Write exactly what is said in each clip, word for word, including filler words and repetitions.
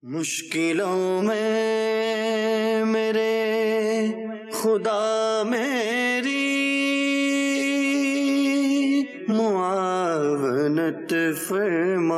مشکلوں میں میرے خدا میری معاونت فرما۔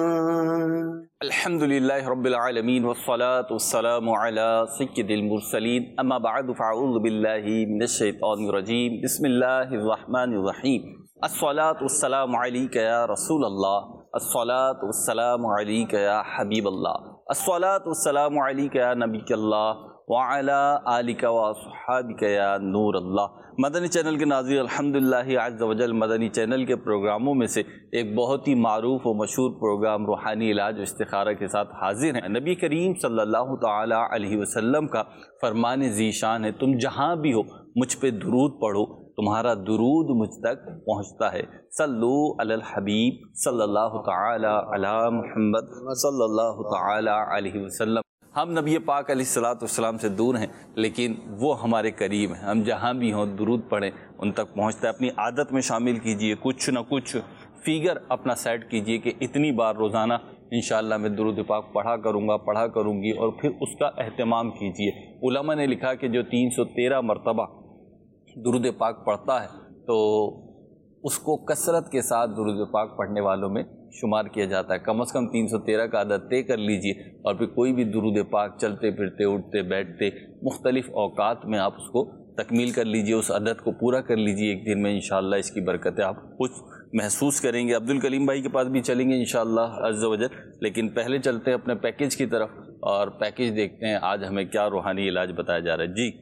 الحمدللہ رب العالمین والصلاة والسلام علی سید المرسلین، اما بعد فاعوذ باللہ من الشیطان الرجیم، بسم اللہ الرحمن الرحیم۔ الصلاة والسلام علیک یا رسول اللہ، الصلاة والسلام علیک یا حبیب اللہ، الصلاة والسلام علیک یا نبی اللہ وعلی آلک واصحابک یا نور اللہ۔ مدنی چینل کے ناظرین، الحمدللہ عز و جل مدنی چینل کے پروگراموں میں سے ایک بہت ہی معروف و مشہور پروگرام روحانی علاج و استخارہ کے ساتھ حاضر ہیں۔ نبی کریم صلی اللہ تعالی علیہ وسلم کا فرمان ذیشان ہے، تم جہاں بھی ہو مجھ پہ درود پڑھو، تمہارا درود مجھ تک پہنچتا ہے۔ صلو علی الحبیب صلی اللہ تعالی علی محمد صلی اللہ تعالی علیہ وسلم۔ ہم نبی پاک علیہ الصلوۃ والسلام سے دور ہیں، لیکن وہ ہمارے قریب ہیں۔ ہم جہاں بھی ہوں درود پڑھیں، ان تک پہنچتا ہے۔ اپنی عادت میں شامل کیجئے، کچھ نہ کچھ فیگر اپنا سیٹ کیجئے کہ اتنی بار روزانہ انشاءاللہ میں درود پاک پڑھا کروں گا، پڑھا کروں گی، اور پھر اس کا اہتمام کیجئے۔ علماء نے لکھا کہ جو تین سو تیرہ مرتبہ درود پاک پڑھتا ہے تو اس کو کثرت کے ساتھ درود پاک پڑھنے والوں میں شمار کیا جاتا ہے۔ کم از کم تین سو تیرہ کا عدد طے کر لیجئے، اور پھر کوئی بھی درود پاک چلتے پھرتے، اٹھتے بیٹھتے، مختلف اوقات میں آپ اس کو تکمیل کر لیجئے، اس عدد کو پورا کر لیجئے۔ ایک دن میں انشاءاللہ اس کی برکتیں آپ کچھ محسوس کریں گے۔ عبدالکلیم بھائی کے پاس بھی چلیں گے انشاءاللہ عز و جل، لیکن پہلے چلتے ہیں اپنے پیکیج کی طرف اور پیکیج دیکھتے ہیں آج ہمیں کیا روحانی علاج بتایا جا رہا ہے۔ جی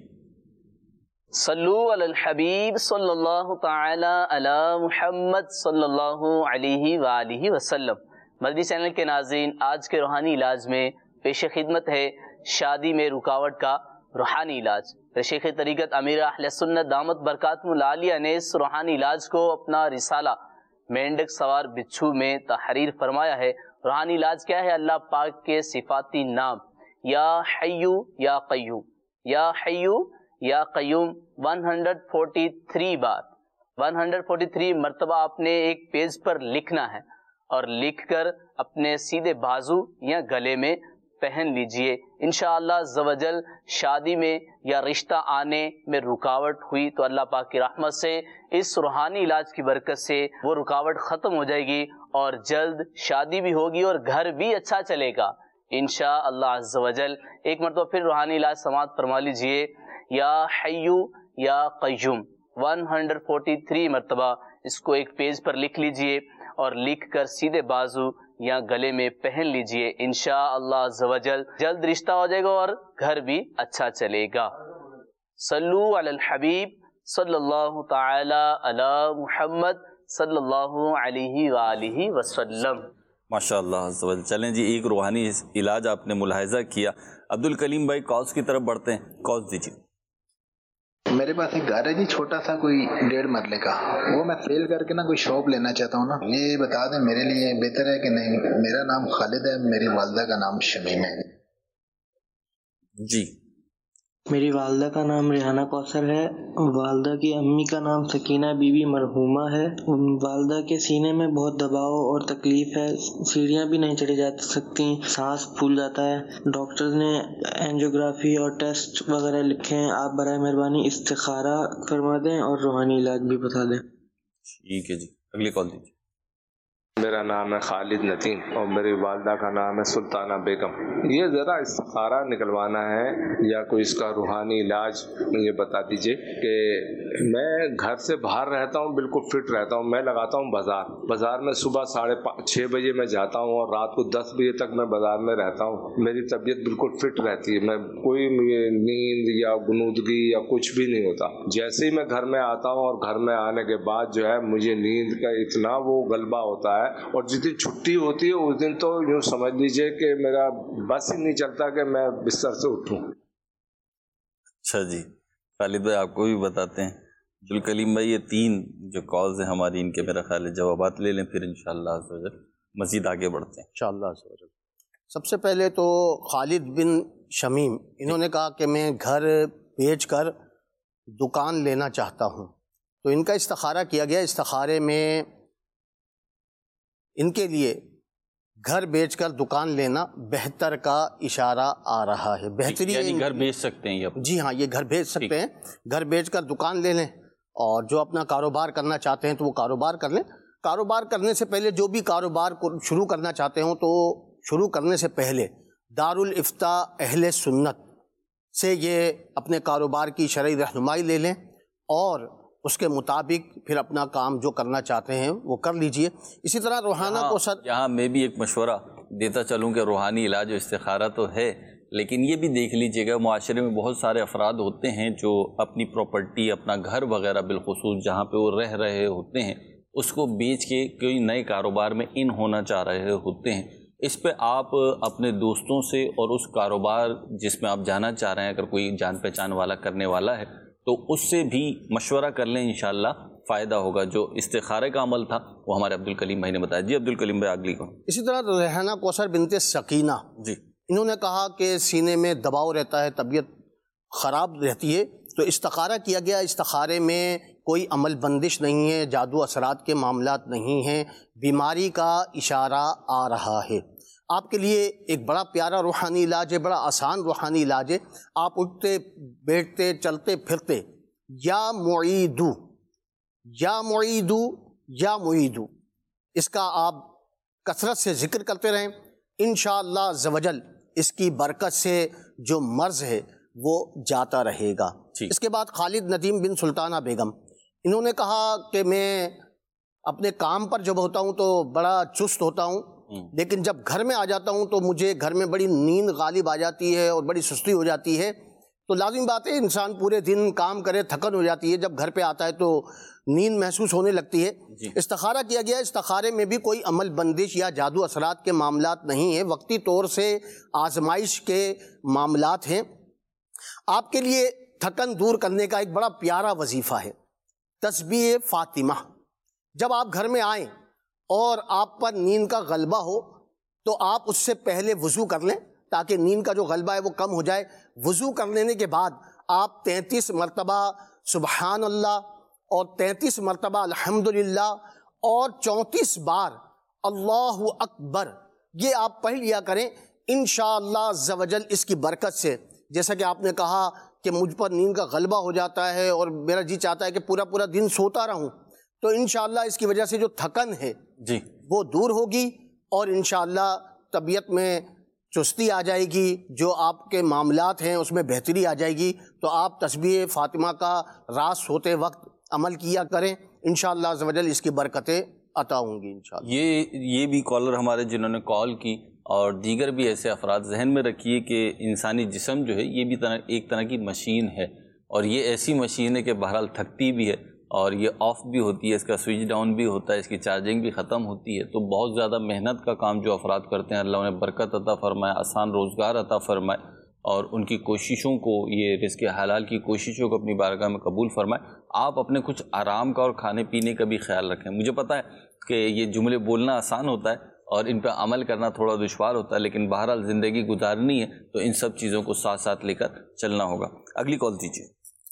صلو علی الحبیب صلی اللہ تعالی علی محمد صلی اللہ علیہ وآلہ وسلم۔ مدنی چینل کے ناظرین، آج کے روحانی علاج میں پیش خدمت ہے شادی میں رکاوٹ کا روحانی علاج۔ شیخ طریقت امیر اہل سنت دامت برکاتہ العالیہ نے اس روحانی علاج کو اپنا رسالہ مینڈک سوار بچھو میں تحریر فرمایا ہے۔ روحانی علاج کیا ہے؟ اللہ پاک کے صفاتی نام یا حیو یا قیوم، یا حیو یا قیوم ایک سو تینتالیس بار ایک سو تینتالیس مرتبہ آپ نے ایک پیج پر لکھنا ہے، اور لکھ کر اپنے سیدھے بازو یا گلے میں پہن لیجئے۔ انشاءاللہ عز و جل شادی میں یا رشتہ آنے میں رکاوٹ ہوئی تو اللہ پاک کی رحمت سے اس روحانی علاج کی برکت سے وہ رکاوٹ ختم ہو جائے گی، اور جلد شادی بھی ہوگی اور گھر بھی اچھا چلے گا انشاءاللہ عز و جل۔ ایک مرتبہ پھر روحانی علاج سماعت فرما لیجئے، یا حیو یا قیوم ایک سو تینتالیس مرتبہ اس کو ایک پیج پر لکھ لیجئے، اور لکھ کر سیدھے بازو یا گلے میں پہن لیجئے۔ انشاءاللہ عز و جل جلد رشتہ ہو جائے گا اور گھر بھی اچھا چلے گا۔ صلو علی الحبیب صلی اللہ تعالی علی محمد صلی اللہ علیہ وآلہ وسلم۔ ماشاءاللہ عز و جل۔ چلیں جی، ایک روحانی علاج آپ نے ملاحظہ کیا۔ عبدالکلیم بھائی کاز کی طرف بڑھتے ہیں، کاز دیجیے۔ میرے پاس ایک گھر ہے جی، چھوٹا سا، کوئی ڈیڑھ مرلے کا، وہ میں سیل کر کے نا کوئی شاپ لینا چاہتا ہوں نا، یہ بتا دیں میرے لیے بہتر ہے کہ نہیں؟ میرا نام خالد ہے، میری والدہ کا نام شمیم ہے۔ جی میری والدہ کا نام ریحانہ کوثر ہے، والدہ کی امی کا نام سکینہ بی بی مرحومہ ہے۔ والدہ کے سینے میں بہت دباؤ اور تکلیف ہے، سیڑھیاں بھی نہیں چڑھی جا سکتی، سانس پھول جاتا ہے۔ ڈاکٹر نے اینجیوگرافی اور ٹیسٹ وغیرہ لکھے ہیں، آپ برائے مہربانی استخارہ فرما دیں اور روحانی علاج بھی بتا دیں۔ ٹھیک ہے جی، اگلی کال دیجیے۔ میرا نام ہے خالد نتیم اور میری والدہ کا نام ہے سلطانہ بیگم۔ یہ ذرا استخارہ نکلوانا ہے یا کوئی اس کا روحانی علاج مجھے بتا دیجئے کہ میں گھر سے باہر رہتا ہوں، بالکل فٹ رہتا ہوں، میں لگاتا ہوں بازار بازار میں صبح ساڑھے چھ بجے میں جاتا ہوں اور رات کو دس بجے تک میں بازار میں رہتا ہوں۔ میری طبیعت بالکل فٹ رہتی ہے، میں کوئی نیند یا غنودگی یا کچھ بھی نہیں ہوتا۔ جیسے ہی میں گھر میں آتا ہوں اور گھر میں آنے کے بعد جو ہے مجھے نیند کا اتنا وہ غلبہ ہوتا ہے، اور جس دن چھٹی ہوتی ہے اس دن تو یوں سمجھ لیجئے کہ میرا بس ہی نہیں چلتا کہ میں بستر سے اٹھوں۔ اچھا جی، خالد بھائی آپ کو بھی بتاتے ہیں۔ عبدالکلیم بھائی، یہ تین جو کالز ہیں ہماری، ان کے میرا خیال ہے جوابات لے لیں، پھر انشاءاللہ عز و جل مزید آگے بڑھتے ہیں انشاءاللہ عز و جل۔ سب سے پہلے تو خالد بن شمیم، انہوں نے کہا کہ میں گھر بیچ کر دکان لینا چاہتا ہوں، تو ان کا استخارہ کیا گیا۔ استخارے میں ان کے لیے گھر بیچ کر دکان لینا بہتر کا اشارہ آ رہا ہے. بہتری یعنی گھر بیچ سکتے ہیں یہ؟ جی ہاں، یہ گھر بیچ سکتے ہیں. گھر بیچ کر دکان لے لیں اور جو اپنا کاروبار کرنا چاہتے ہیں تو وہ کاروبار کر لیں. کاروبار کرنے سے پہلے جو بھی کاروبار کو شروع کرنا چاہتے ہوں تو شروع کرنے سے پہلے دارالافتاء اہل سنت سے یہ اپنے کاروبار کی شرعی رہنمائی لے لیں اور اس کے مطابق پھر اپنا کام جو کرنا چاہتے ہیں وہ کر لیجئے. اسی طرح روحانہ کو سر یہاں میں بھی ایک مشورہ دیتا چلوں کہ روحانی علاج و استخارہ تو ہے، لیکن یہ بھی دیکھ لیجئے گا معاشرے میں بہت سارے افراد ہوتے ہیں جو اپنی پراپرٹی، اپنا گھر وغیرہ بالخصوص جہاں پہ وہ رہ رہے ہوتے ہیں اس کو بیچ کے کوئی نئے کاروبار میں ان ہونا چاہ رہے ہوتے ہیں. اس پہ آپ اپنے دوستوں سے اور اس کاروبار جس میں آپ جانا چاہ رہے ہیں اگر کوئی جان پہچان والا کرنے والا ہے تو اس سے بھی مشورہ کر لیں، انشاءاللہ فائدہ ہوگا. جو استخارے کا عمل تھا وہ ہمارے عبدالکلیم بھائی نے بتایا. جی عبدالکلیم بھائی اگلی کو. اسی طرح ریحانہ کوثر بنت سکینہ جی انہوں نے کہا کہ سینے میں دباؤ رہتا ہے، طبیعت خراب رہتی ہے، تو استخارہ کیا گیا. استخارے میں کوئی عمل بندش نہیں ہے، جادو اثرات کے معاملات نہیں ہیں، بیماری کا اشارہ آ رہا ہے. آپ کے لیے ایک بڑا پیارا روحانی علاج ہے، بڑا آسان روحانی علاج ہے. آپ اٹھتے بیٹھتے چلتے پھرتے یا معیدو یا معیدو یا معیدو اس کا آپ کثرت سے ذکر کرتے رہیں. انشاءاللہ عز و جل اس کی برکت سے جو مرض ہے وہ جاتا رہے گا. اس کے بعد خالد ندیم بن سلطانہ بیگم انہوں نے کہا کہ میں اپنے کام پر جب ہوتا ہوں تو بڑا چست ہوتا ہوں، لیکن جب گھر میں آ جاتا ہوں تو مجھے گھر میں بڑی نیند غالب آ جاتی ہے اور بڑی سستی ہو جاتی ہے. تو لازم بات ہے انسان پورے دن کام کرے، تھکن ہو جاتی ہے، جب گھر پہ آتا ہے تو نیند محسوس ہونے لگتی ہے. استخارہ کیا گیا. استخارے میں بھی کوئی عمل بندش یا جادو اثرات کے معاملات نہیں ہیں، وقتی طور سے آزمائش کے معاملات ہیں. آپ کے لیے تھکن دور کرنے کا ایک بڑا پیارا وظیفہ ہے تسبیح فاطمہ. جب آپ گھر میں آئیں اور آپ پر نیند کا غلبہ ہو تو آپ اس سے پہلے وضو کر لیں تاکہ نیند کا جو غلبہ ہے وہ کم ہو جائے. وضو کر لینے کے بعد آپ تینتیس مرتبہ سبحان اللہ اور تینتیس مرتبہ الحمدللہ اور چونتیس بار اللہ اکبر یہ آپ پڑھ لیا کریں. انشاءاللہ عز و جل اس کی برکت سے، جیسا کہ آپ نے کہا کہ مجھ پر نیند کا غلبہ ہو جاتا ہے اور میرا جی چاہتا ہے کہ پورا پورا دن سوتا رہوں، تو انشاءاللہ اس کی وجہ سے جو تھکن ہے جی وہ دور ہوگی اور انشاءاللہ طبیعت میں چستی آ جائے گی، جو آپ کے معاملات ہیں اس میں بہتری آ جائے گی. تو آپ تسبیح فاطمہ کا رات سوتے وقت عمل کیا کریں، انشاءاللہ عز و جل اس کی برکتیں عطا ہوں گی انشاءاللہ. یہ یہ بھی کالر ہمارے جنہوں نے کال کی اور دیگر بھی ایسے افراد ذہن میں رکھیے کہ انسانی جسم جو ہے یہ بھی طرح ایک طرح کی مشین ہے اور یہ ایسی مشین ہے کہ بہرحال تھکتی بھی ہے اور یہ آف بھی ہوتی ہے، اس کا سوئچ ڈاؤن بھی ہوتا ہے، اس کی چارجنگ بھی ختم ہوتی ہے. تو بہت زیادہ محنت کا کام جو افراد کرتے ہیں اللہ انہیں برکت عطا فرمائے، آسان روزگار عطا فرمائے اور ان کی کوششوں کو، یہ رزق حلال کی کوششوں کو اپنی بارگاہ میں قبول فرمائے. آپ اپنے کچھ آرام کا اور کھانے پینے کا بھی خیال رکھیں. مجھے پتہ ہے کہ یہ جملے بولنا آسان ہوتا ہے اور ان پہ عمل کرنا تھوڑا دشوار ہوتا ہے، لیکن بہرحال زندگی گزارنی ہے تو ان سب چیزوں کو ساتھ ساتھ لے کر چلنا ہوگا. اگلی کال دیجیے.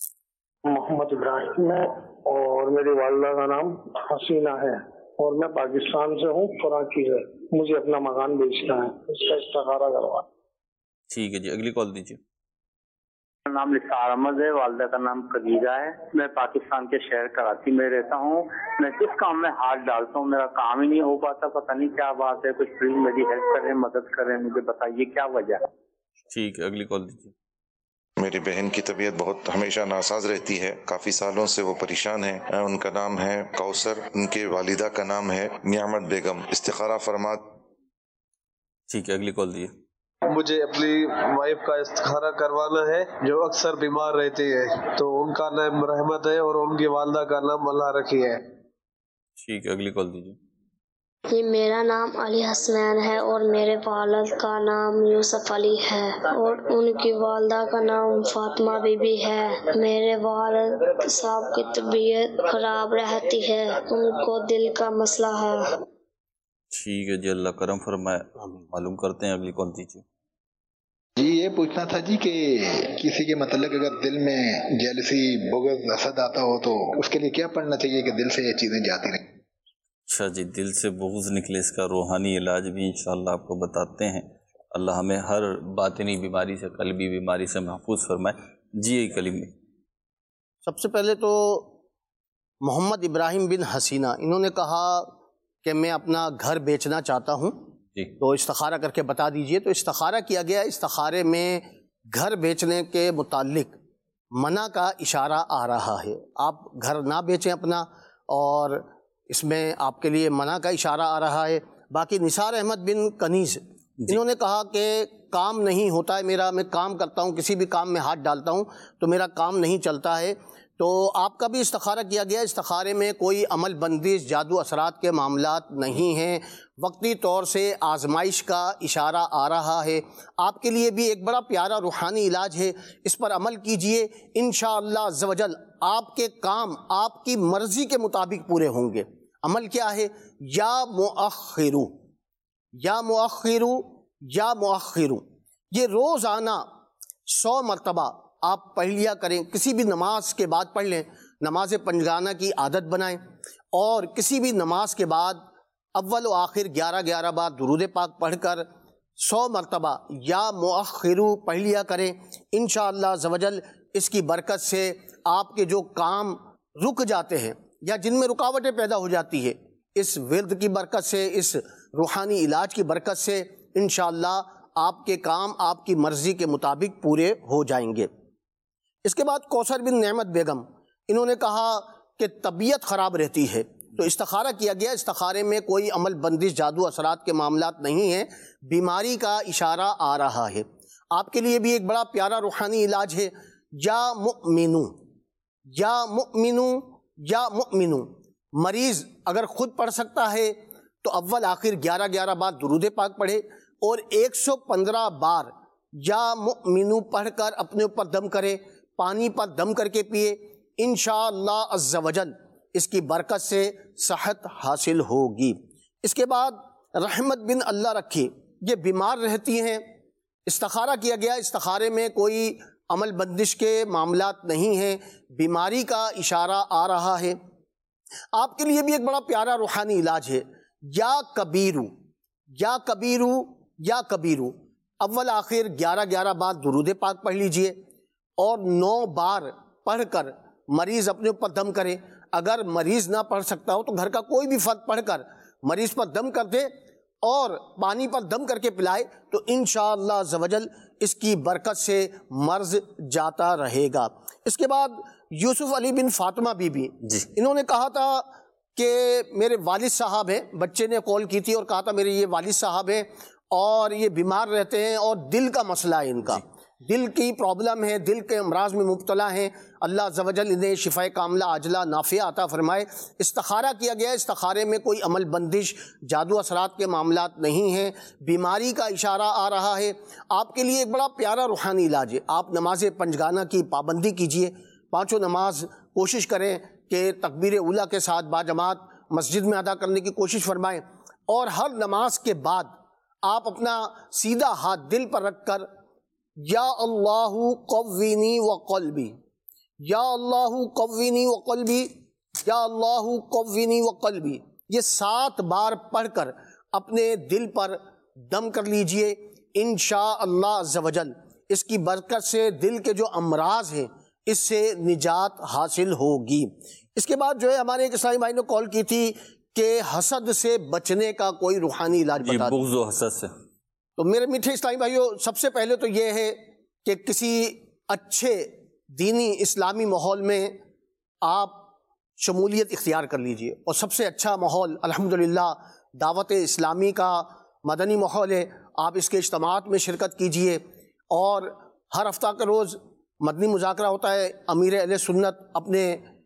محمد ابراہیم ہے اور میری والدہ کا نام حسینہ ہے اور میں پاکستان سے ہوں، کراچی سے. مجھے اپنا مکان بیچنا ہے، اس کا استخارہ کروا. ٹھیک ہے جی، اگلی کال دیجیے. میرا نام نثار احمد ہے، والدہ کا نام خدیجہ ہے. میں پاکستان کے شہر کراچی میں رہتا ہوں. میں جس کام میں ہاتھ ڈالتا ہوں میرا کام ہی نہیں ہو پاتا، پتہ نہیں کیا بات ہے. کچھ پلیز میری ہیلپ کریں، مدد کریں، مجھے بتائیے کیا وجہ ہے. ٹھیک ہے، اگلی کال دیجیے. میری بہن کی طبیعت بہت ہمیشہ ناساز رہتی ہے، کافی سالوں سے وہ پریشان ہیں. ان کا نام ہے کوثر، ان کے والدہ کا نام ہے نعمت بیگم. استخارہ فرما. ٹھیک ہے، اگلی کال دیجیے. مجھے اپنی وائف کا استخارہ کروانا ہے جو اکثر بیمار رہتی ہے، تو ان کا نام رحمت ہے اور ان کی والدہ کا نام اللہ رکھی ہے. ٹھیک ہے، اگلی کال دیجیے. جی میرا نام علی حسنین ہے اور میرے والد کا نام یوسف علی ہے اور ان کی والدہ کا نام فاطمہ بی بی ہے. میرے والد صاحب کی طبیعت خراب رہتی ہے، ان کو دل کا مسئلہ ہے. ٹھیک ہے جی، اللہ کرم فرمائے. معلوم کرتے ہیں. اگلی کال دیجیے. جی یہ پوچھنا تھا جی کہ کسی کے متعلق اگر دل میں جیلسی، بغض، حسد آتا ہو تو اس کے لیے کیا پڑھنا چاہیے کہ دل سے یہ چیزیں جاتی رہیں؟ اچھا جی، دل سے بغض نکلے، اس کا روحانی علاج بھی انشاءاللہ آپ کو بتاتے ہیں۔ اللہ ہمیں ہر باطنی بیماری سے، قلبی بیماری سے محفوظ فرمائے۔ جی ایک کلمے۔ سب سے پہلے تو محمد ابراہیم بن حسینہ، انہوں نے کہا کہ میں اپنا گھر بیچنا چاہتا ہوں، تو استخارہ کر کے بتا دیجئے۔ تو استخارہ کیا گیا، استخارے میں گھر بیچنے کے متعلق منع کا اشارہ آ رہا ہے۔ آپ گھر نہ بیچیں اپنا، اور اس میں آپ کے لیے منع کا اشارہ آ رہا ہے۔ باقی نثار احمد بن کنیز، انہوں نے کہا کہ کام نہیں ہوتا ہے میرا، میں کام کرتا ہوں، کسی بھی کام میں ہاتھ ڈالتا ہوں تو میرا کام نہیں چلتا ہے۔ تو آپ کا بھی استخارہ کیا گیا، استخارے میں کوئی عمل بندش، جادو اثرات کے معاملات نہیں ہیں، وقتی طور سے آزمائش کا اشارہ آ رہا ہے۔ آپ کے لیے بھی ایک بڑا پیارا روحانی علاج ہے، اس پر عمل کیجئے، انشاءاللہ عز و جل آپ کے کام آپ کی مرضی کے مطابق پورے ہوں گے۔ عمل کیا ہے؟ یا مؤخرو، یا مؤخرو، یا مؤخرو، یہ روزانہ سو مرتبہ آپ پڑھ لیا کریں، کسی بھی نماز کے بعد پڑھ لیں، نماز پنجگانہ کی عادت بنائیں، اور کسی بھی نماز کے بعد اول و آخر گیارہ گیارہ بار درود پاک پڑھ کر سو مرتبہ یا مؤخرو پڑھ لیا کریں۔ انشاءاللہ عز و جل اس کی برکت سے آپ کے جو کام رک جاتے ہیں یا جن میں رکاوٹیں پیدا ہو جاتی ہے، اس ورد کی برکت سے، اس روحانی علاج کی برکت سے انشاءاللہ آپ کے کام آپ کی مرضی کے مطابق پورے ہو جائیں گے۔ اس کے بعد کوثر بن نعمت بیگم، انہوں نے کہا کہ طبیعت خراب رہتی ہے، تو استخارہ کیا گیا، استخارے میں کوئی عمل بندش، جادو اثرات کے معاملات نہیں ہیں، بیماری کا اشارہ آ رہا ہے۔ آپ کے لیے بھی ایک بڑا پیارا روحانی علاج ہے، یا مؤمنو، یا مؤمنو، یا مؤمنو۔ مریض اگر خود پڑھ سکتا ہے تو اول آخر گیارہ گیارہ بار درود پاک پڑھے، اور ایک سو پندرہ بار یا مؤمنو پڑھ کر اپنے اوپر دم کرے، پانی پر دم کر کے پیے، انشاءاللہ عز و جل اس کی برکت سے صحت حاصل ہوگی۔ اس کے بعد رحمت بن اللہ رکھی، یہ بیمار رہتی ہیں، استخارہ کیا گیا، استخارے میں کوئی عمل بندش کے معاملات نہیں ہیں، بیماری کا اشارہ آ رہا ہے۔ آپ کے لیے بھی ایک بڑا پیارا روحانی علاج ہے، یا کبیرو، یا کبیرو، یا کبیرو، اول آخر گیارہ گیارہ بار درود پاک پڑھ لیجئے، اور نو بار پڑھ کر مریض اپنے اوپر دم کرے۔ اگر مریض نہ پڑھ سکتا ہو تو گھر کا کوئی بھی فرد پڑھ کر مریض پر دم کر دے اور پانی پر دم کر کے پلائے، تو انشاءاللہ عز و جل اس کی برکت سے مرض جاتا رہے گا۔ اس کے بعد یوسف علی بن فاطمہ بی بی، انہوں نے کہا تھا کہ میرے والد صاحب ہیں، بچے نے کال کی تھی اور کہا تھا میرے یہ والد صاحب ہیں اور یہ بیمار رہتے ہیں اور دل کا مسئلہ ہے، ان کا دل کی پرابلم ہے، دل کے امراض میں مبتلا ہیں، اللہ عز و جل انہیں شفاء کاملہ عاجلہ نافعہ عطا فرمائے۔ استخارہ کیا گیا، استخارے میں کوئی عمل بندش، جادو اثرات کے معاملات نہیں ہیں، بیماری کا اشارہ آ رہا ہے۔ آپ کے لیے ایک بڑا پیارا روحانی علاج ہے، آپ نماز پنجگانہ کی پابندی کیجئے، پانچوں نماز کوشش کریں کہ تکبیر اولیٰ کے ساتھ باجماعت مسجد میں ادا کرنے کی کوشش فرمائیں، اور ہر نماز کے بعد آپ اپنا سیدھا ہاتھ دل پر رکھ کر یا اللہ قوینی وقلبی، یا اللہ قوینی وقلبی، یا اللہ قوینی وقلبی، یہ سات بار پڑھ کر اپنے دل پر دم کر لیجئے، انشاءاللہ عز و جل اس کی برکت سے دل کے جو امراض ہیں اس سے نجات حاصل ہوگی۔ اس کے بعد جو ہے ہمارے ایک اسلامی بھائی نے کال کی تھی کہ حسد سے بچنے کا کوئی روحانی علاج بتا دیں۔ بغض و حسد سے، تو میرے میٹھے اسلامی بھائیوں، سب سے پہلے تو یہ ہے کہ کسی اچھے دینی اسلامی ماحول میں آپ شمولیت اختیار کر لیجئے، اور سب سے اچھا ماحول الحمدللہ دعوت اسلامی کا مدنی ماحول ہے۔ آپ اس کے اجتماعات میں شرکت کیجئے، اور ہر ہفتہ کے روز مدنی مذاکرہ ہوتا ہے، امیر اہل سنت اپنے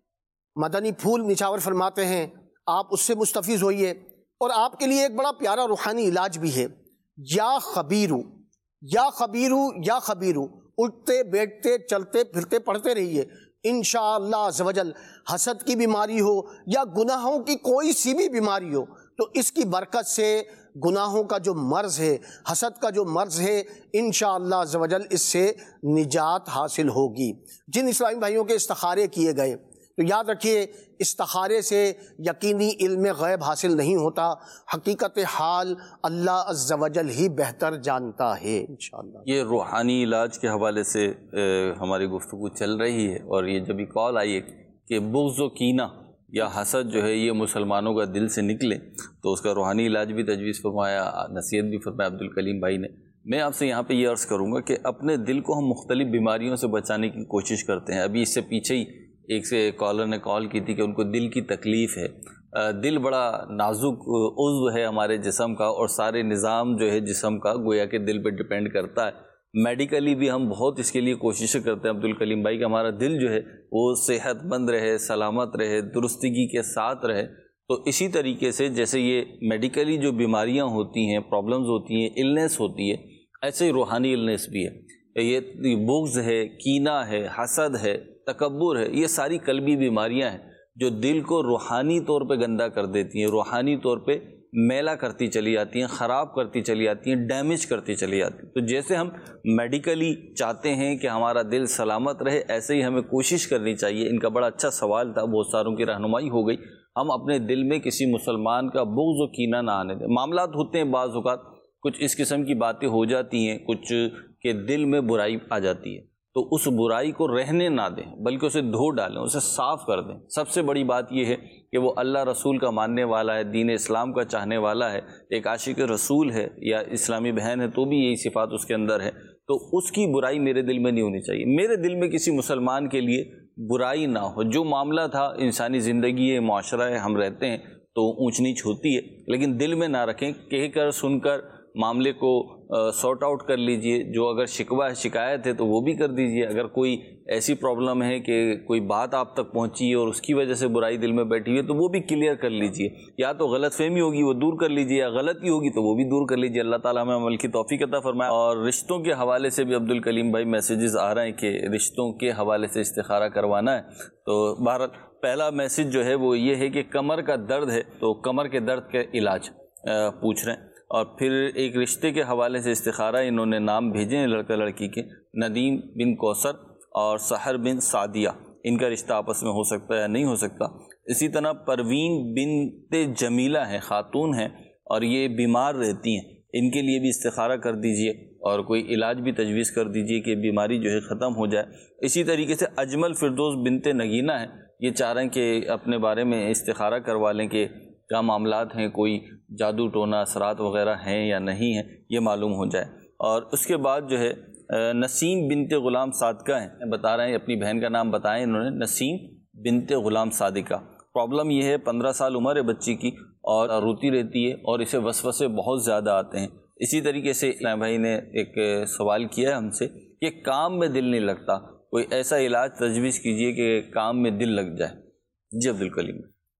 مدنی پھول نچھاور فرماتے ہیں، آپ اس سے مستفیض ہوئیے۔ اور آپ کے لیے ایک بڑا پیارا روحانی علاج بھی ہے، یا خبیرو، یا خبیرو، یا خبیرو، اٹھتے بیٹھتے چلتے پھرتے پڑھتے رہیے، انشاءاللہ عز و جل حسد کی بیماری ہو یا گناہوں کی کوئی سی بھی بیماری ہو تو اس کی برکت سے گناہوں کا جو مرض ہے، حسد کا جو مرض ہے، انشاءاللہ عز و جل اس سے نجات حاصل ہوگی۔ جن اسلامی بھائیوں کے استخارے کیے گئے، تو یاد رکھیے استخارے سے یقینی علم غیب حاصل نہیں ہوتا، حقیقت حال اللہ عز و جل ہی بہتر جانتا ہے انشاءاللہ۔ یہ روحانی علاج کے حوالے سے ہماری گفتگو چل رہی ہے، اور یہ جب کال آئی ہے کہ بغض و کینہ یا حسد جو ہے یہ مسلمانوں کا دل سے نکلے، تو اس کا روحانی علاج بھی تجویز فرمایا، نصیحت بھی فرمایا عبدالکلیم بھائی نے۔ میں آپ سے یہاں پہ یہ عرض کروں گا کہ اپنے دل کو ہم مختلف بیماریوں سے بچانے کی کوشش کرتے ہیں۔ ابھی اس سے پیچھے ہی ایک سے کالر نے کال کی تھی کہ ان کو دل کی تکلیف ہے۔ دل بڑا نازک عضو ہے ہمارے جسم کا، اور سارے نظام جو ہے جسم کا گویا کہ دل پہ ڈپینڈ کرتا ہے۔ میڈیکلی بھی ہم بہت اس کے لیے کوششیں کرتے ہیں عبدالکلیم بھائی کہ ہمارا دل جو ہے وہ صحت مند رہے، سلامت رہے، درستگی کے ساتھ رہے۔ تو اسی طریقے سے جیسے یہ میڈیکلی جو بیماریاں ہوتی ہیں، پرابلمز ہوتی ہیں، النیس ہوتی ہے، ایسے ہی روحانی النیس بھی ہے۔ یہ بغض ہے، کینہ ہے، حسد ہے، تکبر ہے، یہ ساری قلبی بیماریاں ہیں جو دل کو روحانی طور پہ گندا کر دیتی ہیں، روحانی طور پہ میلا کرتی چلی جاتی ہیں، خراب کرتی چلی جاتی ہیں، ڈیمیج کرتی چلی جاتی ہیں۔ تو جیسے ہم میڈیکلی چاہتے ہیں کہ ہمارا دل سلامت رہے، ایسے ہی ہمیں کوشش کرنی چاہیے۔ ان کا بڑا اچھا سوال تھا، بہت ساروں کی رہنمائی ہو گئی۔ ہم اپنے دل میں کسی مسلمان کا بغض و کینہ نہ آنے دیں۔ معاملات ہوتے ہیں بعض اوقات کچھ اس قسم کی باتیں ہو جاتی ہیں، کچھ کہ دل میں برائی آ جاتی ہے، تو اس برائی کو رہنے نہ دیں، بلکہ اسے دھو ڈالیں، اسے صاف کر دیں۔ سب سے بڑی بات یہ ہے کہ وہ اللہ رسول کا ماننے والا ہے، دین اسلام کا چاہنے والا ہے، ایک عاشق رسول ہے یا اسلامی بہن ہے تو بھی یہی صفات اس کے اندر ہے، تو اس کی برائی میرے دل میں نہیں ہونی چاہیے۔ میرے دل میں کسی مسلمان کے لیے برائی نہ ہو۔ جو معاملہ تھا، انسانی زندگی ہے، معاشرہ ہے، ہم رہتے ہیں تو اونچ نیچ ہوتی ہے، لیکن دل میں نہ رکھیں۔ کہہ کر سن کر معاملے کو سارٹ آؤٹ کر لیجئے۔ جو اگر شکوہ ہے، شکایت ہے تو وہ بھی کر دیجئے۔ اگر کوئی ایسی پرابلم ہے کہ کوئی بات آپ تک پہنچی ہے اور اس کی وجہ سے برائی دل میں بیٹھی ہوئی ہے تو وہ بھی کلیئر کر لیجئے۔ یا تو غلط فہمی ہوگی وہ دور کر لیجئے، یا غلطی ہوگی تو وہ بھی دور کر لیجئے۔ اللہ تعالیٰ ہمیں عمل کی توفیق عطا فرمائے۔ اور رشتوں کے حوالے سے بھی عبدالکلیم بھائی میسیجز آ رہے ہیں کہ رشتوں کے حوالے سے استخارہ کروانا ہے۔ تو بہرحال پہلا میسیج جو ہے وہ یہ ہے کہ کمر کا درد ہے تو کمر کے درد کا علاج پوچھ رہے ہیں۔ اور پھر ایک رشتے کے حوالے سے استخارہ، انہوں نے نام بھیجے ہیں لڑکا لڑکی کے، ندیم بن کوثر اور سحر بن سعدیہ۔ ان کا رشتہ آپس میں ہو سکتا ہے یا نہیں ہو سکتا۔ اسی طرح پروین بنت جمیلہ ہیں، خاتون ہیں اور یہ بیمار رہتی ہیں، ان کے لیے بھی استخارہ کر دیجئے اور کوئی علاج بھی تجویز کر دیجئے کہ بیماری جو ہے ختم ہو جائے۔ اسی طریقے سے اجمل فردوس بنت نگینہ ہیں، یہ چاہ رہے ہیں کہ اپنے بارے میں استخارہ کروا لیں کہ کیا معاملات ہیں، کوئی جادو ٹونا اثرات وغیرہ ہیں یا نہیں ہیں، یہ معلوم ہو جائے۔ اور اس کے بعد جو ہے نسیم بنت غلام صادقہ ہیں، بتا رہے ہیں اپنی بہن کا نام بتائیں انہوں نے، نسیم بنت غلام صادقہ۔ پرابلم یہ ہے پندرہ سال عمر ہے بچی کی اور روتی رہتی ہے اور اسے وسوسے بہت زیادہ آتے ہیں۔ اسی طریقے سے اسلام بھائی نے ایک سوال کیا ہے ہم سے کہ کام میں دل نہیں لگتا، کوئی ایسا علاج تجویز کیجئے کہ کام میں دل لگ جائے۔ جی عبدالکلیم۔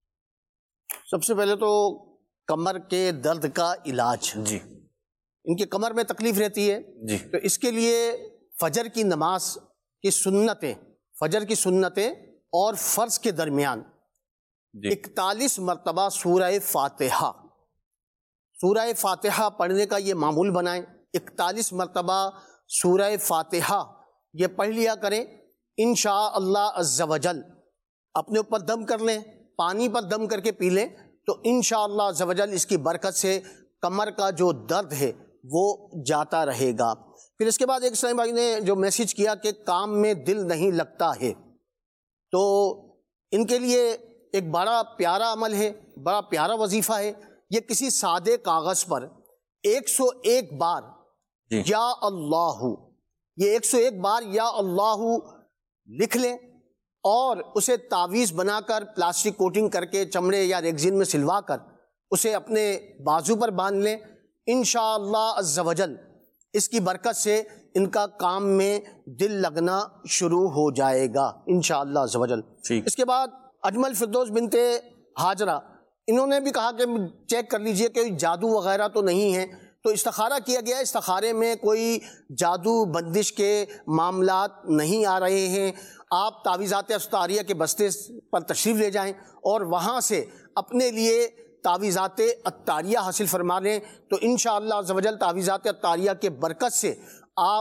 سب سے پہلے تو کمر کے درد کا علاج، جی ان کی کمر میں تکلیف رہتی ہے جی تو اس کے لیے فجر کی نماز کی سنتیں، فجر کی سنتیں اور فرض کے درمیان اکتالیس مرتبہ سورہ فاتحہ سورہ فاتحہ پڑھنے کا یہ معمول بنائیں۔ اکتالیس مرتبہ سورہ فاتحہ یہ پڑھ لیا کریں، انشاءاللہ عز و جل اپنے اوپر دم کر لیں، پانی پر دم کر کے پی لیں تو انشاءاللہ عز و جل اس کی برکت سے کمر کا جو درد ہے وہ جاتا رہے گا۔ پھر اس کے بعد ایک اسلامی بھائی نے جو میسیج کیا کہ کام میں دل نہیں لگتا ہے، تو ان کے لیے ایک بڑا پیارا عمل ہے، بڑا پیارا وظیفہ ہے۔ یہ کسی سادے کاغذ پر ایک سو ایک بار یا اللہ، یہ ایک سو ایک بار یا اللہ لکھ لیں اور اسے تعویذ بنا کر پلاسٹک کوٹنگ کر کے چمڑے یا ریگزین میں سلوا کر اسے اپنے بازو پر باندھ لیں۔ انشاءاللہ عز و جل اس کی برکت سے ان کا کام میں دل لگنا شروع ہو جائے گا انشاءاللہ عز و جل۔ اس کے بعد اجمل فردوس بنت ہاجرہ، انہوں نے بھی کہا کہ چیک کر لیجئے کہ جادو وغیرہ تو نہیں ہے، تو استخارہ کیا گیا، استخارے میں کوئی جادو بندش کے معاملات نہیں آ رہے ہیں۔ آپ تعویذات استاریہ کے بستے پر تشریف لے جائیں اور وہاں سے اپنے لیے تعویذات اتاریہ حاصل فرما لیں تو انشاءاللہ عز و جل تعویذات اتاریہ کے برکت سے آپ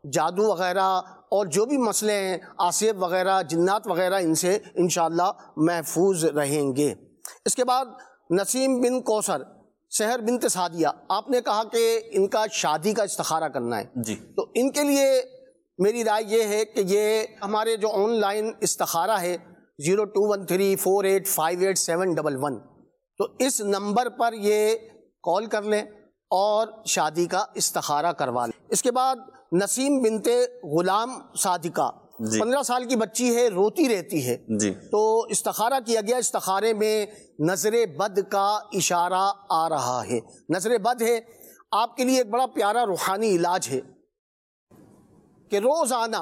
جادو وغیرہ اور جو بھی مسئلے ہیں آصف وغیرہ جنات وغیرہ ان سے انشاءاللہ محفوظ رہیں گے۔ اس کے بعد نسیم بن کوثر سحر بنت سعدیہ، آپ نے کہا کہ ان کا شادی کا استخارہ کرنا ہے جی، تو ان کے لیے میری رائے یہ ہے کہ یہ ہمارے جو آن لائن استخارہ ہے zero two one three four eight five eight seven double one, تو اس نمبر پر یہ کال کر لیں اور شادی کا استخارہ کروا لیں۔ اس کے بعد نسیم بنت غلام صادقہ، جی، پندرہ سال کی بچی ہے، روتی رہتی ہے، جی، تو استخارہ کیا گیا، استخارے میں نظر بد کا اشارہ آ رہا ہے، نظر بد ہے، آپ کے لیے ایک بڑا پیارا روحانی علاج ہے کہ روزانہ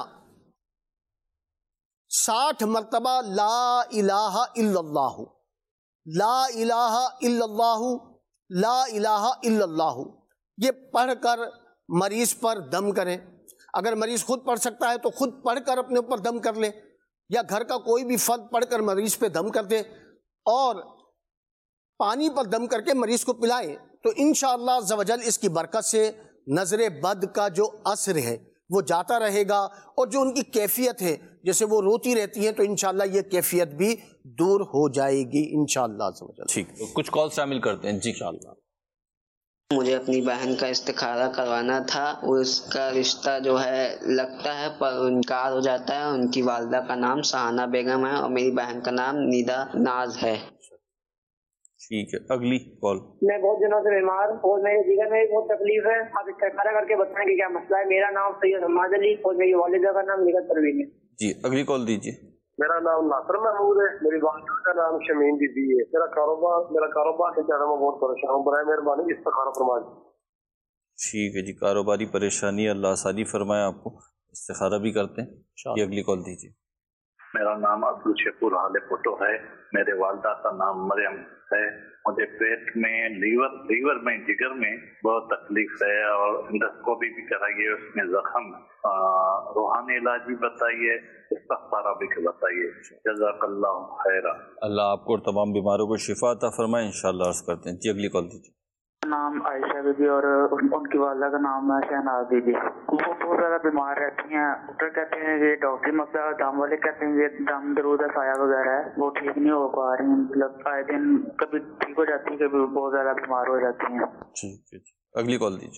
ساٹھ مرتبہ لا الہ الا اللہ، لا الہ الا اللہ، لا الہ الا اللہ یہ پڑھ کر مریض پر دم کریں۔ اگر مریض خود پڑھ سکتا ہے تو خود پڑھ کر اپنے اوپر دم کر لے، یا گھر کا کوئی بھی فرد پڑھ کر مریض پہ دم کر دے اور پانی پر دم کر کے مریض کو پلائیں، تو انشاءاللہ عز و جل اس کی برکت سے نظر بد کا جو اثر ہے وہ جاتا رہے گا، اور جو ان کی کیفیت ہے جیسے وہ روتی رہتی ہیں تو انشاءاللہ یہ کیفیت بھی دور ہو جائے گی انشاءاللہ عز و جل۔ ٹھیک، کچھ کال شامل کرتے ہیں جی انشاءاللہ۔ مجھے اپنی بہن کا استخارہ کروانا تھا، اس کا رشتہ جو ہے لگتا ہے پر انکار ہو جاتا ہے۔ ان کی والدہ کا نام سہانا بیگم ہے اور میری بہن کا نام نیدا ناز ہے۔ ٹھیک ہے، اگلی کال۔ میں بہت دنوں سے بیمار اور میرے جگر میں بہت تکلیف ہے، آپ استخارہ کر کے بتائیں کہ کیا مسئلہ ہے۔ میرا نام سید حماد علی اور میری والدہ کا نام نگہت پروین ہے۔ جی اگلی کال دیجیے۔ میرا نام ناصر محمود ہے، میری والدہ کا نام شمین بی بی ہے۔ میرا کاروبار میرا کاروبار سے زیادہ میں بہت پریشان ہوں، برائے مہربانی استخارہ فرما دیجیے۔ ٹھیک ہے جی، کاروباری پریشانی اللہ آسانی فرمائے آپ کو، استخارہ بھی کرتے ہیں۔ یہ اگلی کال دیجیے۔ میرا نام عبد الشکور حال پٹو ہے، میرے والدہ کا نام مریم ہے۔ مجھے پیٹ میں لیور لیور میں جگر میں بہت تکلیف ہے اور انڈوسکوپی بھی کرائیے، اس میں زخم، روحانی علاج بھی بتائیے، استخارہ بھی بتائیے۔ جزاک اللہ خیرہ۔ اللہ آپ کو اور تمام بیماروں کو شفا عطا فرمائے انشاءاللہ عرض کرتے ہیں۔ جی اگلی کال دیجیے۔ نام عائشہ بی بی اور ان کی والدہ کا نام ہے شہناز بی بی۔ وہ بہت زیادہ بیمار رہتی ہیں، ڈاکٹر کہتے ہیں کہ ڈاکٹری مسئلہ، دم والے کہتے ہیں کہ دم درود سایہ وغیرہ ہے، وہ ٹھیک نہیں ہو پا رہی ہیں، مطلب آئے دن کبھی ٹھیک ہو جاتی ہے کبھی بہت زیادہ بیمار ہو جاتی ہیں۔ ٹھیک ہے جی، اگلی کال دیجیے۔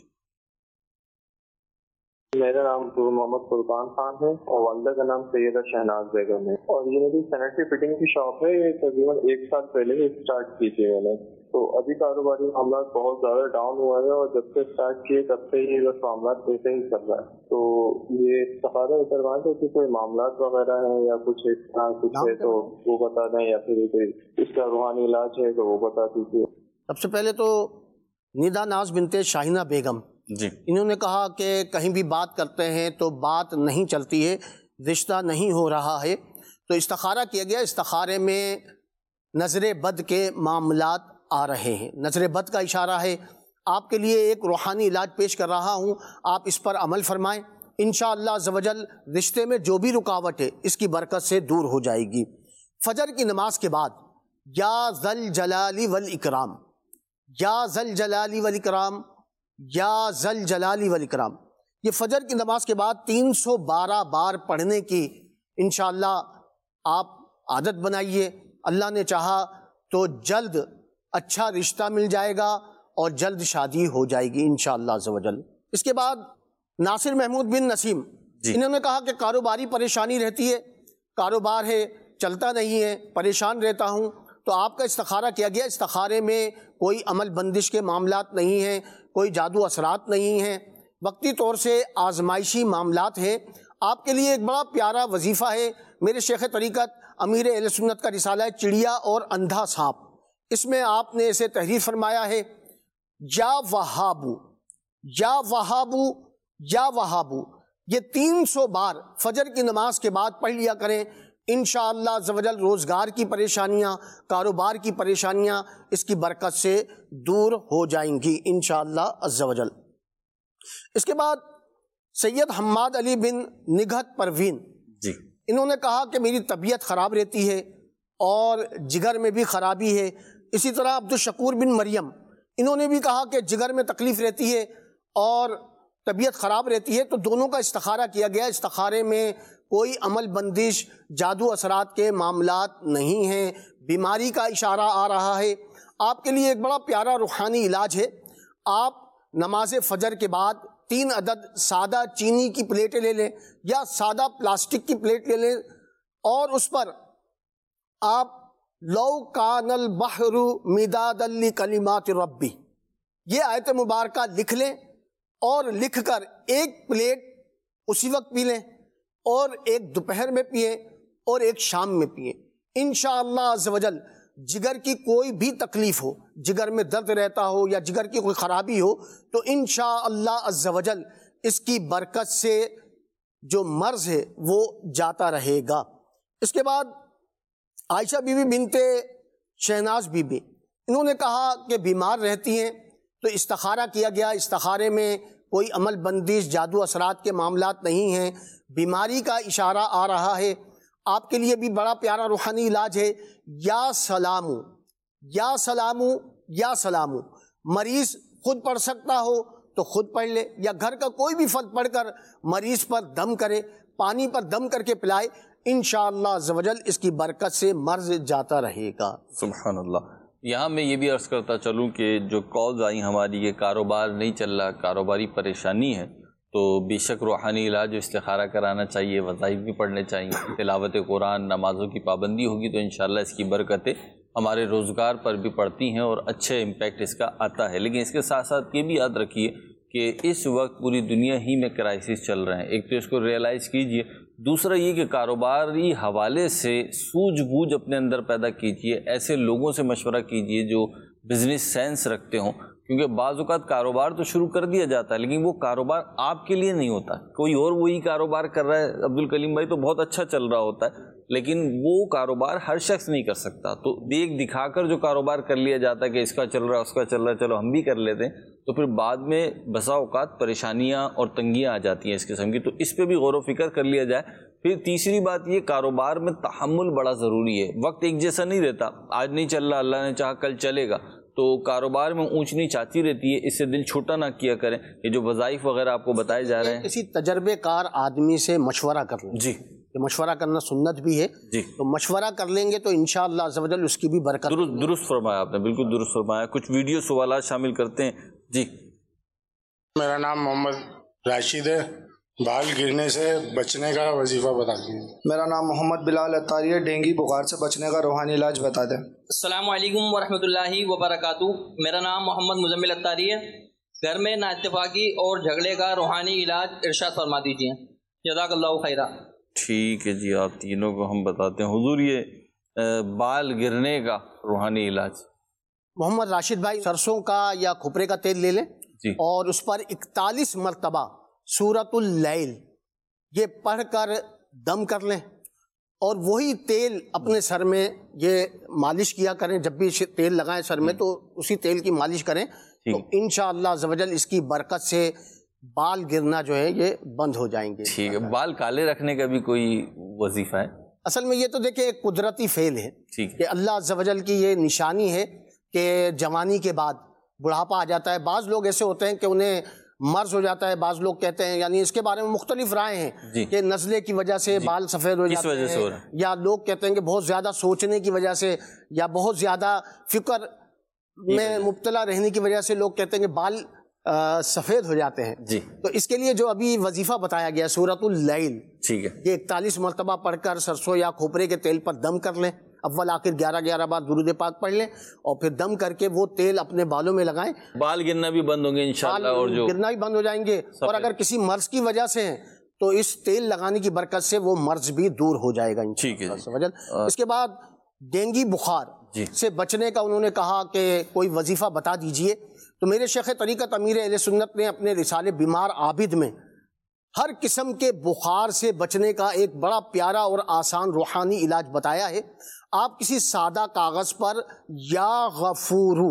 میرا نام محمد سلطان خان ہے اور والدہ کا نام سیدہ شہناز بیگم ہے، اور یہ میری سینیٹری فٹنگ کی شاپ ہے، یہ تقریباً ایک سال پہلے اسٹارٹ کی تھی میں نے، تو ابھی کاروباری معاملات بہت زیادہ ڈاؤن ہوا ہے اور جب سے اسٹارٹ کیے تب سے ہی بس معاملات ایسے ہی چل رہا ہے۔ تو یہ استخارہ کروائیں تو کہ کوئی معاملات وغیرہ ہیں یا کچھ اس طرح کچھ ہے تو وہ بتا دیں، یا پھر کوئی اس کا روحانی علاج ہے تو وہ بتا دیجیے۔ سب سے پہلے تو نیدا ناز بنت شاہینہ بیگم جی، انہوں نے کہا کہ کہیں بھی بات کرتے ہیں تو بات نہیں چلتی ہے، رشتہ نہیں ہو رہا ہے، تو استخارہ کیا گیا، استخارے میں نظر بد کے معاملات آ رہے ہیں، نظر بد کا اشارہ ہے۔ آپ کے لیے ایک روحانی علاج پیش کر رہا ہوں، آپ اس پر عمل فرمائیں، انشاءاللہ عز و جل رشتے میں جو بھی رکاوٹ ہے اس کی برکت سے دور ہو جائے گی۔ فجر کی نماز کے بعد یا ذل جلالی والاکرام، یا ذل جلالی والاکرام، یا ذل جلالی والاکرام، یہ فجر کی نماز کے بعد تین سو بارہ بار پڑھنے کی انشاءاللہ آپ عادت بنائیے۔ اللہ نے چاہا تو جلد اچھا رشتہ مل جائے گا اور جلد شادی ہو جائے گی انشاءاللہ عز و جل۔ اس کے بعد ناصر محمود بن نسیم جی، انہوں نے کہا کہ کاروباری پریشانی رہتی ہے، کاروبار ہے چلتا نہیں ہے، پریشان رہتا ہوں، تو آپ کا استخارہ کیا گیا، استخارے میں کوئی عمل بندش کے معاملات نہیں ہیں، کوئی جادو اثرات نہیں ہیں، وقتی طور سے آزمائشی معاملات ہے۔ آپ کے لیے ایک بڑا پیارا وظیفہ ہے، میرے شیخ طریقت امیر اہل سنت کا رسالہ ہے چڑیا اور اندھا سانپ، اس میں آپ نے اسے تحریر فرمایا ہے، یا وہابو یا وہابو یا وہابو، یہ تین سو بار فجر کی نماز کے بعد پڑھ لیا کریں، انشاءاللہ عز و جل روزگار کی پریشانیاں، کاروبار کی پریشانیاں اس کی برکت سے دور ہو جائیں گی انشاءاللہ عز و جل۔ اس کے بعد سید حماد علی بن نگہت پروین جی، انہوں نے کہا کہ میری طبیعت خراب رہتی ہے اور جگر میں بھی خرابی ہے۔ اسی طرح عبد الشکور بن مریم انہوں نے بھی کہا کہ جگر میں تکلیف رہتی ہے اور طبیعت خراب رہتی ہے تو دونوں کا استخارہ کیا گیا. استخارے میں کوئی عمل بندش جادو اثرات کے معاملات نہیں ہیں. بیماری کا اشارہ آ رہا ہے. آپ کے لیے ایک بڑا پیارا روحانی علاج ہے. آپ نماز فجر کے بعد تین عدد سادہ چینی کی پلیٹیں لے لیں یا سادہ پلاسٹک کی پلیٹ لے لیں اور اس پر آپ لو کان البحر مدادا لکلمات ربی یہ آیت مبارکہ لکھ لیں اور لکھ کر ایک پلیٹ اسی وقت پی لیں اور ایک دوپہر میں پئیں اور ایک شام میں پئیں. انشاءاللہ عز و جل جگر کی کوئی بھی تکلیف ہو, جگر میں درد رہتا ہو یا جگر کی کوئی خرابی ہو تو انشاءاللہ عز و جل اس کی برکت سے جو مرض ہے وہ جاتا رہے گا. اس کے بعد عائشہ بی بی بنت شہناز بی بی انہوں نے کہا کہ بیمار رہتی ہیں تو استخارہ کیا گیا. استخارے میں کوئی عمل بندش جادو اثرات کے معاملات نہیں ہیں. بیماری کا اشارہ آ رہا ہے. آپ کے لیے بھی بڑا پیارا روحانی علاج ہے. یا سلامو یا سلامو یا سلامو. مریض خود پڑھ سکتا ہو تو خود پڑھ لے یا گھر کا کوئی بھی فرد پڑھ کر مریض پر دم کرے, پانی پر دم کر کے پلائے. انشاءاللہ عز و جل اس کی برکت سے مرض جاتا رہے گا. سبحان اللہ. یہاں میں یہ بھی عرض کرتا چلوں کہ جو کالز آئیں ہماری, یہ کاروبار نہیں چل رہا, کاروباری پریشانی ہے, تو بے شک روحانی علاج و استخارہ کرانا چاہیے, وظائف بھی پڑھنے چاہیے, تلاوت قرآن, نمازوں کی پابندی ہوگی تو انشاءاللہ اس کی برکتیں ہمارے روزگار پر بھی پڑتی ہیں اور اچھے امپیکٹ اس کا آتا ہے. لیکن اس کے ساتھ ساتھ یہ بھی یاد رکھیے کہ اس وقت پوری دنیا ہی میں کرائسس چل رہے ہیں. ایک تو اس کو ریئلائز کیجئے, دوسرا یہ کہ کاروباری حوالے سے سوجھ بوجھ اپنے اندر پیدا کیجئے. ایسے لوگوں سے مشورہ کیجئے جو بزنس سینس رکھتے ہوں, کیونکہ بعض اوقات کاروبار تو شروع کر دیا جاتا ہے لیکن وہ کاروبار آپ کے لیے نہیں ہوتا, کوئی اور وہی کاروبار کر رہا ہے. عبدالکلیم بھائی تو بہت اچھا چل رہا ہوتا ہے لیکن وہ کاروبار ہر شخص نہیں کر سکتا. تو دیکھ دکھا کر جو کاروبار کر لیا جاتا ہے کہ اس کا چل رہا ہے اس کا چل رہا ہے چلو ہم بھی کر لیتے ہیں, تو پھر بعد میں بسا اوقات پریشانیاں اور تنگیاں آ جاتی ہیں اس قسم کی. تو اس پہ بھی غور و فکر کر لیا جائے. پھر تیسری بات یہ, کاروبار میں تحمل بڑا ضروری ہے. وقت ایک جیسا نہیں رہتا, آج نہیں چل رہا, اللہ نے چاہا کل چلے گا. تو کاروبار میں اونچ نیچ آتی رہتی ہے, اس سے دل چھوٹا نہ کیا کریں. یہ جو وظائف وغیرہ آپ کو بتائے جا رہے ہیں, کسی تجربے کار آدمی سے مشورہ کر لیں. جی, کہ مشورہ کرنا سنت بھی ہے. جی, تو مشورہ کر لیں گے تو انشاءاللہ عز و جل اس کی بھی برکت. درست درست فرمایا آپ نے, بالکل درست فرمایا. کچھ ویڈیو سوالات شامل کرتے ہیں. جی, میرا نام محمد راشد ہے. بال گرنے سے بچنے کا وظیفہ بتا دیجیے. میرا نام محمد بلال اتاری ہے. ڈینگی بخار سے بچنے کا روحانی علاج بتا دیں. السلام علیکم ورحمۃ اللہ وبرکاتہ. میرا نام محمد مزمل اتاری ہے. گھر میں نا اتفاقی اور جھگڑے کا روحانی علاج ارشاد فرما دیجیے. جزاک اللہ خیرہ. ٹھیک ہے جی, آپ تینوں کو ہم بتاتے ہیں. حضور یہ بال گرنے کا روحانی علاج. محمد راشد بھائی, سرسوں کا یا کھپرے کا تیل لے لیں جی, اور اس پر اکتالیس مرتبہ سورۃ اللیل یہ پڑھ کر دم کر لیں اور وہی تیل اپنے سر میں یہ مالش کیا کریں. جب بھی تیل لگائیں سر میں تو اسی تیل کی مالش کریں تو انشاءاللہ عز و جل اس کی برکت سے بال گرنا جو ہے یہ بند ہو جائیں گے. ٹھیک ہے. بال کالے رکھنے کا بھی کوئی وظیفہ ہے؟ اصل میں یہ تو دیکھیں ایک قدرتی فعل ہے کہ اللہ عز و جل کی یہ نشانی ہے کہ جوانی کے بعد بڑھاپا آ جاتا ہے. بعض لوگ ایسے ہوتے ہیں کہ انہیں مرض ہو جاتا ہے, بعض لوگ کہتے ہیں, یعنی اس کے بارے میں مختلف رائے ہیں جی. کہ نزلے کی وجہ سے جی. بال سفید ہو جاتے ہیں, یا لوگ کہتے ہیں کہ بہت زیادہ سوچنے کی وجہ سے یا بہت زیادہ فکر میں مبتلا رہنے کی وجہ سے لوگ کہتے ہیں کہ بال سفید ہو جاتے ہیں جی. تو اس کے لیے جو ابھی وظیفہ بتایا گیا سورۃ اللیل, ٹھیک ہے, یہ اکتالیس مرتبہ پڑھ کر سرسوں یا کھوپرے کے تیل پر دم کر لیں. اول آخر گیارہ گیارہ بار درود پاک پڑھ لیں اور پھر دم کر کے وہ تیل اپنے بالوں میں لگائیں. بال گرنا بھی بند ہوں گے انشاءاللہ, اور جو گرنا بھی بند ہو جائیں گے. اور اگر کسی مرض کی وجہ سے ہیں تو اس تیل لگانے کی برکت سے وہ مرض بھی دور ہو جائے گا. ٹھیک ہے. اس کے بعد ڈینگی بخار جی. سے بچنے کا انہوں نے کہا کہ کوئی وظیفہ بتا دیجئے. تو میرے شیخ طریقت امیر اہل سنت نے اپنے رسالے بیمار عابد میں ہر قسم کے بخار سے بچنے کا ایک بڑا پیارا اور آسان روحانی علاج بتایا ہے. آپ کسی سادہ کاغذ پر یا غفورو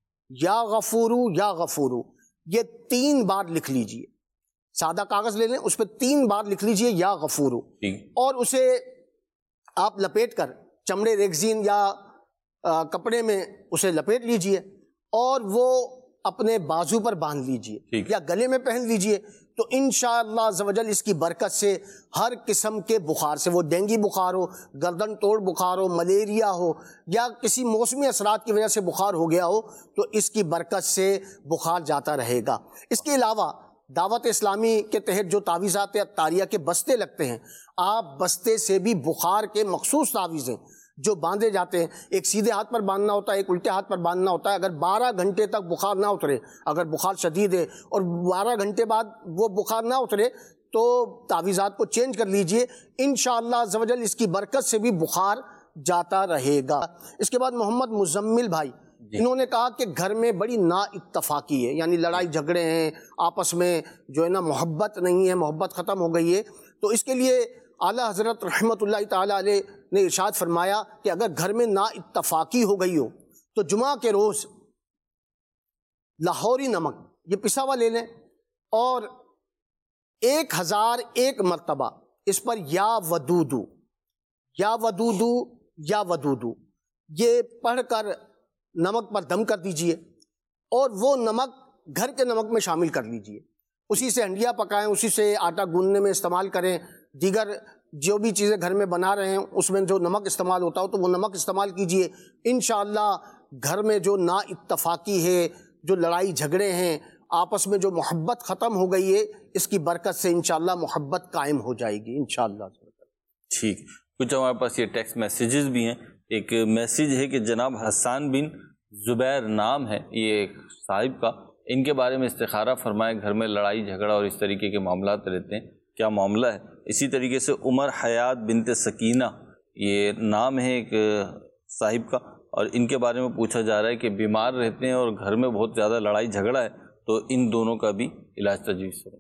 یا غفورو یا غفورو یہ تین بار لکھ لیجئے. سادہ کاغذ لے لیں, اس پہ تین بار لکھ لیجئے یا غفورو, اور اسے آپ لپیٹ کر چمڑے ریگزین یا کپڑے میں اسے لپیٹ لیجئے اور وہ اپنے بازو پر باندھ لیجئے یا گلے میں پہن لیجئے، تو انشاءاللہ عز و جل اس کی برکت سے ہر قسم کے بخار سے، وہ ڈینگی بخار ہو، گردن توڑ بخار ہو، ملیریا ہو، یا کسی موسمی اثرات کی وجہ سے بخار ہو گیا ہو، تو اس کی برکت سے بخار جاتا رہے گا۔ اس کے علاوہ دعوت اسلامی کے تحت جو تعویذات عطاریہ کے بستے لگتے ہیں، آپ بستے سے بھی بخار کے مخصوص تعویذیں جو باندھے جاتے ہیں، ایک سیدھے ہاتھ پر باندھنا ہوتا ہے، ایک الٹے ہاتھ پر باندھنا ہوتا ہے۔ اگر بارہ گھنٹے تک بخار نہ اترے، اگر بخار شدید ہے اور بارہ گھنٹے بعد وہ بخار نہ اترے، تو تعویذات کو چینج کر لیجئے، انشاءاللہ عز و جل اس کی برکت سے بھی بخار جاتا رہے گا۔ اس کے بعد محمد مزمل بھائی، انہوں نے کہا کہ گھر میں بڑی نا اتفاقی ہے، یعنی لڑائی جھگڑے ہیں، آپس میں جو ہے نا محبت نہیں ہے، محبت ختم ہو گئی ہے، تو اس کے لیے اعلیٰ حضرت رحمۃ اللہ تعالیٰ علیہ نے ارشاد فرمایا کہ اگر گھر میں نا اتفاقی ہو گئی ہو تو جمعہ کے روز لاہوری نمک یہ پسا ہوا لے لیں اور ایک ہزار ایک مرتبہ اس پر یا ودودو یا ودودو یا ودودو یہ پڑھ کر نمک پر دم کر دیجئے، اور وہ نمک گھر کے نمک میں شامل کر لیجئے، اسی سے ہنڈیا پکائیں، اسی سے آٹا گوندنے میں استعمال کریں، دیگر جو بھی چیزیں گھر میں بنا رہے ہیں اس میں جو نمک استعمال ہوتا ہو تو وہ نمک استعمال کیجئے۔ انشاءاللہ گھر میں جو نا اتفاقی ہے، جو لڑائی جھگڑے ہیں، آپس میں جو محبت ختم ہو گئی ہے، اس کی برکت سے انشاءاللہ محبت قائم ہو جائے گی انشاءاللہ۔ ٹھیک، کچھ ہمارے پاس یہ ٹیکسٹ میسیجز بھی ہیں۔ ایک میسیج ہے کہ جناب حسان بن زبیر نام ہے یہ ایک صاحب کا، ان کے بارے میں استخارہ فرمائے، گھر میں لڑائی جھگڑا اور اس طریقے کے معاملات رہتے ہیں، کیا معاملہ ہے؟ اسی طریقے سے عمر حیات بنت سکینہ یہ نام ہے ایک صاحب کا، اور ان کے بارے میں پوچھا جا رہا ہے کہ بیمار رہتے ہیں اور گھر میں بہت زیادہ لڑائی جھگڑا ہے، تو ان دونوں کا بھی علاج تجویز کریں۔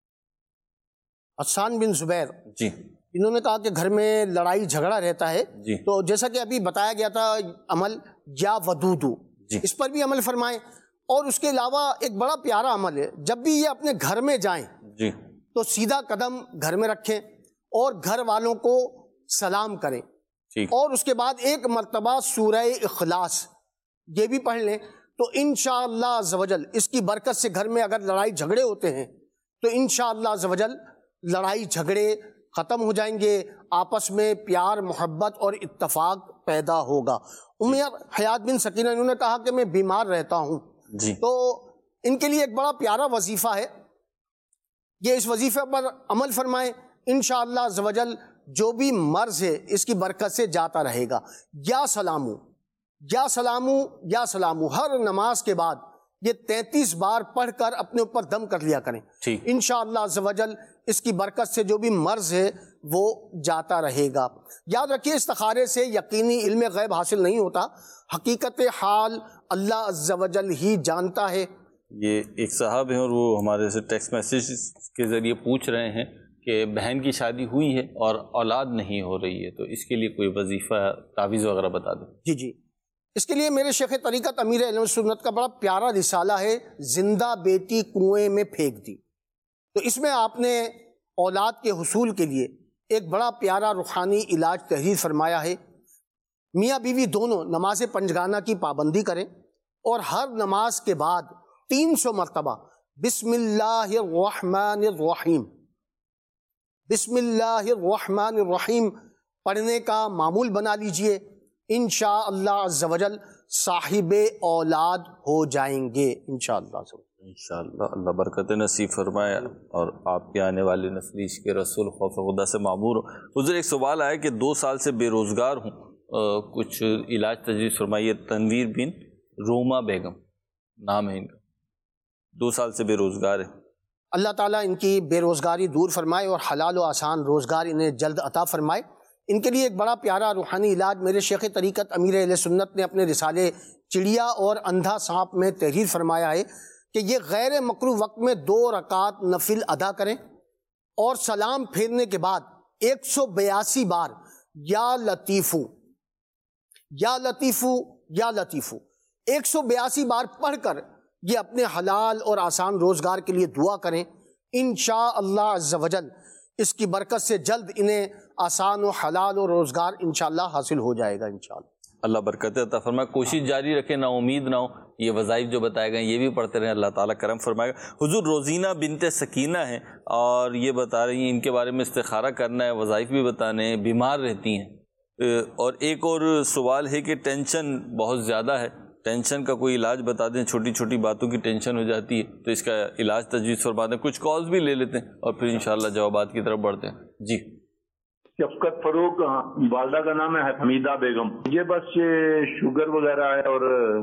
حسان بن زبیر جی، انہوں نے کہا کہ گھر میں لڑائی جھگڑا رہتا ہے، جی، تو جیسا کہ ابھی بتایا گیا تھا عمل یا ودودو، جی، اس پر بھی عمل فرمائیں، اور اس کے علاوہ ایک بڑا پیارا عمل ہے، جب بھی یہ اپنے گھر میں جائیں جی تو سیدھا قدم گھر میں رکھیں اور گھر والوں کو سلام کریں، اور اس کے بعد ایک مرتبہ سورہ اخلاص یہ بھی پڑھ لیں، تو انشاءاللہ عز و جل اس کی برکت سے گھر میں اگر لڑائی جھگڑے ہوتے ہیں تو انشاءاللہ عز و جل لڑائی جھگڑے ختم ہو جائیں گے، آپس میں پیار محبت اور اتفاق پیدا ہوگا۔ عمر حیات بن سکینہ انہوں نے کہا کہ میں بیمار رہتا ہوں، جی، تو ان کے لیے ایک بڑا پیارا وظیفہ ہے، یہ اس وظیفے پر عمل فرمائیں، انشاءاللہ عز و جل جو بھی مرض ہے اس کی برکت سے جاتا رہے گا۔ یا سلامو یا سلامو یا سلامو ہر نماز کے بعد یہ تینتیس بار پڑھ کر اپنے اوپر دم کر لیا کریں، انشاءاللہ عز و جل اس کی برکت سے جو بھی مرض ہے وہ جاتا رہے گا۔ یاد رکھیے استخارے سے یقینی علم غیب حاصل نہیں ہوتا، حقیقت حال اللہ عز و جل ہی جانتا ہے۔ یہ ایک صاحب ہیں اور وہ ہمارے سے ٹیکسٹ میسیج کے ذریعے پوچھ رہے ہیں کہ بہن کی شادی ہوئی ہے اور اولاد نہیں ہو رہی ہے، تو اس کے لیے کوئی وظیفہ تعویذ وغیرہ بتا دیں۔ جی جی اس کے لیے میرے شیخ طریقت امیر اہل سنت کا بڑا پیارا رسالہ ہے، زندہ بیٹی کنویں میں پھینک دی، تو اس میں آپ نے اولاد کے حصول کے لیے ایک بڑا پیارا روحانی علاج تحریر فرمایا ہے۔ میاں بیوی دونوں نماز پنجگانہ کی پابندی کریں اور ہر نماز کے بعد تین سو مرتبہ بسم اللہ الرحمن الرحیم بسم اللہ الرحمن الرحیم پڑھنے کا معمول بنا لیجئے، انشاءاللہ عز و جل صاحب اولاد ہو جائیں گے انشاءاللہ۔ انشاءاللہ اللہ برکت نصیب فرمائے اور آپ کے آنے والے نسل عشق رسول خوف خدا سے معمور ہو۔ حضور ایک سوال آیا کہ دو سال سے بے روزگار ہوں، کچھ علاج تجویز فرمائیے۔ تنویر بن روما بیگم نام ہے ان کا، دو سال سے بے روزگار ہے۔ اللہ تعالیٰ ان کی بے روزگاری دور فرمائے اور حلال و آسان روزگار انہیں جلد عطا فرمائے۔ ان کے لیے ایک بڑا پیارا روحانی علاج میرے شیخ طریقت امیر اہل سنت نے اپنے رسالے چڑیا اور اندھا سانپ میں تحریر فرمایا ہے کہ یہ غیر مکروہ وقت میں دو رکعت نفل ادا کریں اور سلام پھیرنے کے بعد ایک سو بیاسی بار یا لطیفو یا لطیفو یا لطیفو ایک سو بیاسی بار پڑھ کر یہ اپنے حلال اور آسان روزگار کے لیے دعا کریں، انشاءاللہ عز و جل اس کی برکت سے جلد انہیں آسان و حلال و روزگار انشاءاللہ حاصل ہو جائے گا انشاءاللہ۔ اللہ برکت عطا فرمائے، کوشش جاری رکھیں، نا امید نہ ہو، یہ وظائف جو بتائے گئے یہ بھی پڑھتے رہیں, اللہ تعالیٰ کرم فرمائے گا. حضور روزینہ بنت سکینہ ہیں اور یہ بتا رہی ہیں ان کے بارے میں استخارہ کرنا ہے, وظائف بھی بتانے ہیں, بیمار رہتی ہیں, اور ایک اور سوال ہے کہ ٹینشن بہت زیادہ ہے, ٹینشن کا کوئی علاج بتا دیں, چھوٹی چھوٹی باتوں کی ٹینشن ہو جاتی ہے تو اس کا علاج تجویز فرما دیں. کچھ کالز بھی لے لیتے ہیں اور پھر انشاءاللہ جوابات کی طرف بڑھتے ہیں. جی شفقت فروخ, والدہ کا نام ہے حمیدہ بیگم. یہ بس یہ شوگر وغیرہ ہے اور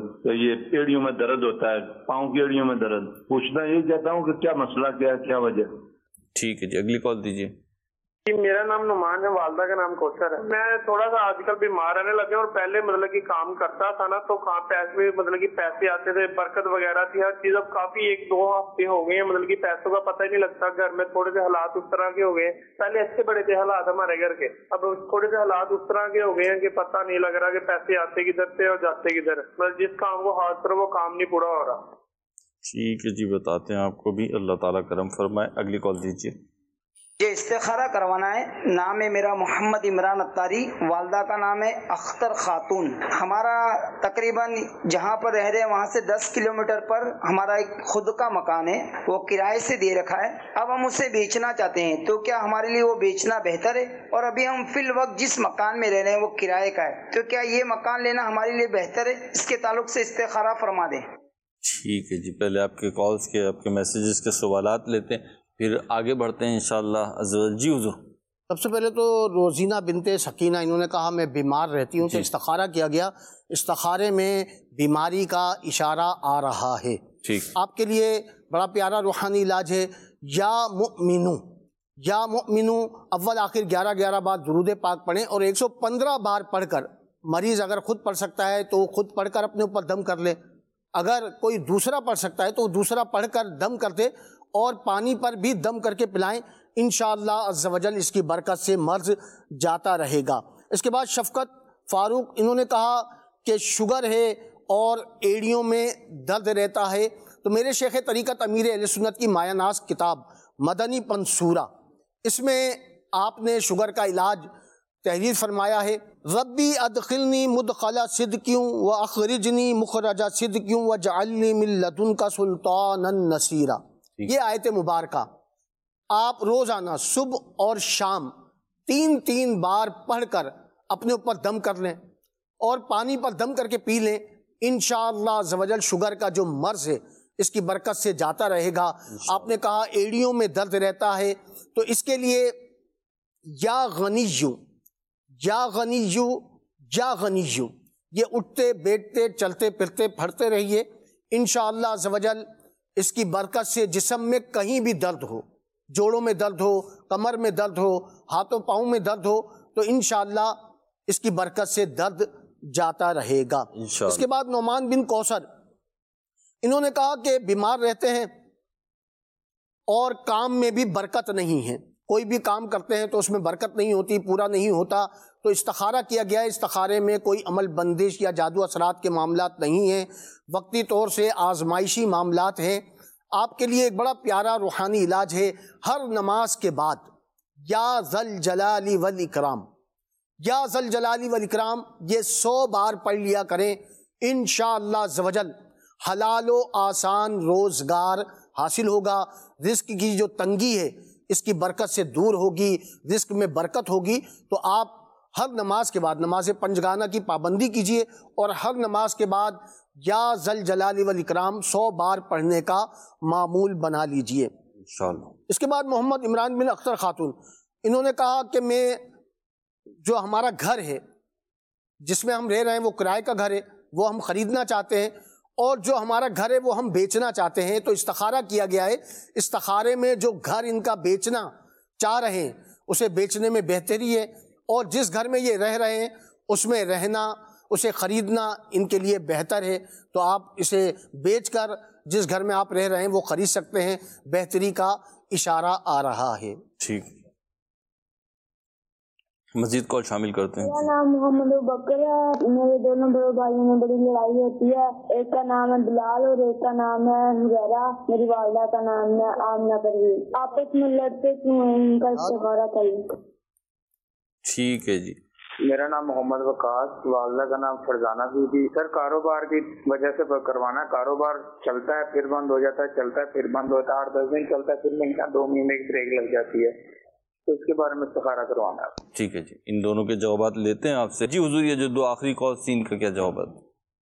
یہ ایڑیوں میں درد ہوتا ہے, پاؤں کی ایڑیوں میں درد. پوچھنا یہ چاہتا ہوں کہ کیا مسئلہ کیا ہے, کیا وجہ. ٹھیک ہے جی, اگلی کال دیجیے. میرا نام نعمان ہے, والدہ کا نام کوثر ہے. میں تھوڑا سا آج کل بیمار رہنے لگے اور پہلے مطلب کہ کام کرتا تھا نا تو پیسے مطلب کہ پیسے آتے تھے, برکت وغیرہ تھی, ہر چیز. اب کافی ایک دو ہفتے ہو گئے ہیں مطلب کہ پیسوں کا پتہ ہی نہیں لگتا. گھر میں تھوڑے سے حالات اس طرح کے ہو گئے, پہلے اچھے بڑے تھے حالات ہمارے گھر کے, اب تھوڑے سے حالات اس طرح کے ہو گئے ہیں کہ پتہ نہیں لگ رہا کہ پیسے آتے کدھر سے اور جاتے کدھر. مطلب جس کام کو ہاتھ کرو وہ کام نہیں پورا ہو رہا. ٹھیک ہے جی, بتاتے ہیں آپ کو بھی, اللہ تعالیٰ کرم فرمائے. اگلی کال دیجیے. یہ استخارہ کروانا ہے. نام ہے میرا محمد عمران اتاری, والدہ کا نام ہے اختر خاتون. ہمارا تقریباً جہاں پر رہ رہے ہیں وہاں سے دس کلومیٹر پر ہمارا ایک خود کا مکان ہے, وہ کرائے سے دے رکھا ہے. اب ہم اسے بیچنا چاہتے ہیں تو کیا ہمارے لیے وہ بیچنا بہتر ہے, اور ابھی ہم فی الوقت جس مکان میں رہ رہے ہیں وہ کرائے کا ہے, تو کیا یہ مکان لینا ہمارے لیے بہتر ہے؟ اس کے تعلق سے استخارہ فرما دیں. ٹھیک ہے جی, پہلے آپ کے کالز کے, آپ کے میسیجز کے سوالات لیتے ہیں, پھر آگے بڑھتے ہیں انشاءاللہ. جی حضور. سب سے پہلے تو روزینہ بنت سکینہ, انہوں نے کہا میں بیمار رہتی ہوں, تو استخارہ کیا گیا. استخارے میں بیماری کا اشارہ آ رہا ہے. ٹھیک, آپ کے لیے بڑا پیارا روحانی علاج ہے, یا مؤمنو, یا مؤمنو اول آخر گیارہ گیارہ بار درود پاک پڑھیں, اور ایک سو پندرہ بار پڑھ کر, مریض اگر خود پڑھ سکتا ہے تو خود پڑھ کر اپنے اوپر دم کر لے, اگر کوئی دوسرا پڑھ سکتا ہے تو دوسرا پڑھ کر دم کر دے, اور پانی پر بھی دم کر کے پلائیں. انشاءاللہ عز و جل اس کی برکت سے مرض جاتا رہے گا. اس کے بعد شفقت فاروق, انہوں نے کہا کہ شوگر ہے اور ایڑیوں میں درد رہتا ہے, تو میرے شیخ طریقت امیر اہل سنت کی مایہ ناز کتاب مدنی پنصورہ, اس میں آپ نے شوگر کا علاج تحریر فرمایا ہے. ربی ادخلنی مدخل صدقیوں و اخرجنی مخرج صدقیوں و جعلنی من لدنک سلطانا نصیرا. یہ آیت مبارکہ آپ روزانہ صبح اور شام تین تین بار پڑھ کر اپنے اوپر دم کر لیں اور پانی پر دم کر کے پی لیں. انشاءاللہ عز و جل شوگر کا جو مرض ہے اس کی برکت سے جاتا رہے گا. آپ نے کہا ایڑیوں میں درد رہتا ہے, تو اس کے لیے یا غنیو, یا غنیو, یا غنیو, یہ اٹھتے بیٹھتے چلتے پھرتے پڑھتے رہیے. انشاءاللہ عز و جل اس کی برکت سے جسم میں کہیں بھی درد ہو, جوڑوں میں درد ہو, کمر میں درد ہو, ہاتھوں پاؤں میں درد ہو, تو انشاءاللہ اس کی برکت سے درد جاتا رہے گا. اس کے بعد نعمان بن کوثر, انہوں نے کہا کہ بیمار رہتے ہیں اور کام میں بھی برکت نہیں ہے, کوئی بھی کام کرتے ہیں تو اس میں برکت نہیں ہوتی, پورا نہیں ہوتا, تو استخارہ کیا گیا. استخارے میں کوئی عمل بندش یا جادو اثرات کے معاملات نہیں ہیں, وقتی طور سے آزمائشی معاملات ہیں. آپ کے لیے ایک بڑا پیارا روحانی علاج ہے. ہر نماز کے بعد یا ذل جلالی والاکرام, یا ذل جلالی والاکرام یہ سو بار پڑھ لیا کریں. انشاءاللہ عز و جل حلال و آسان روزگار حاصل ہوگا. رزق کی جو تنگی ہے اس کی برکت سے دور ہوگی, رزق میں برکت ہوگی. تو آپ ہر نماز کے بعد نماز پنجگانہ کی پابندی کیجئے, اور ہر نماز کے بعد یا ذل جلال والاکرام سو بار پڑھنے کا معمول بنا لیجئے انشاءاللہ. اس کے بعد محمد عمران بن اختر خاتون, انہوں نے کہا کہ میں جو ہمارا گھر ہے جس میں ہم رہ رہے ہیں وہ کرائے کا گھر ہے, وہ ہم خریدنا چاہتے ہیں, اور جو ہمارا گھر ہے وہ ہم بیچنا چاہتے ہیں. تو استخارہ کیا گیا ہے. استخارے میں جو گھر ان کا بیچنا چاہ رہے ہیں اسے بیچنے میں بہتری ہے, اور جس گھر میں یہ رہ رہے ہیں اس میں رہنا, اسے خریدنا ان کے لیے بہتر ہے. تو آپ اسے بیچ کر جس گھر میں آپ رہ رہے ہیں وہ خرید سکتے ہیں. بہتری کا اشارہ آ رہا ہے. ٹھیک, مزید کال شامل کرتے ہیں. میرا نام محمد ابوبکر ہے. میرے دونوں بڑے بھائیوں میں بڑی لڑائی ہوتی ہے. ایک کا نام ہے بلال اور ایک کا نام ہے حزیرہ. میری والدہ کا نام ہے آمنہ پروین. آپس میں لڑتے کیوں ہیں, ان کا استخارہ کریں. ٹھیک ہے جی, میرا نام محمد وقاص، والدہ کا نام فرزانہ بی بی۔ سر کاروبار کی وجہ سے کروانا ہے، کاروبار چلتا ہے پھر بند ہو جاتا ہے، چلتا ہے پھر بند ہوتا ہے، آٹھ دس دن چلتا ہے پھر مہینہ دو مہینے کی بریک لگ جاتی ہے، تو اس کے بارے میں استخارہ کروانا ہے۔ ٹھیک ہے جی، ان دونوں کے جوابات لیتے ہیں آپ سے۔ جی حضور، یہ جو دو آخری کال تھی ان کا کیا جواب ہے؟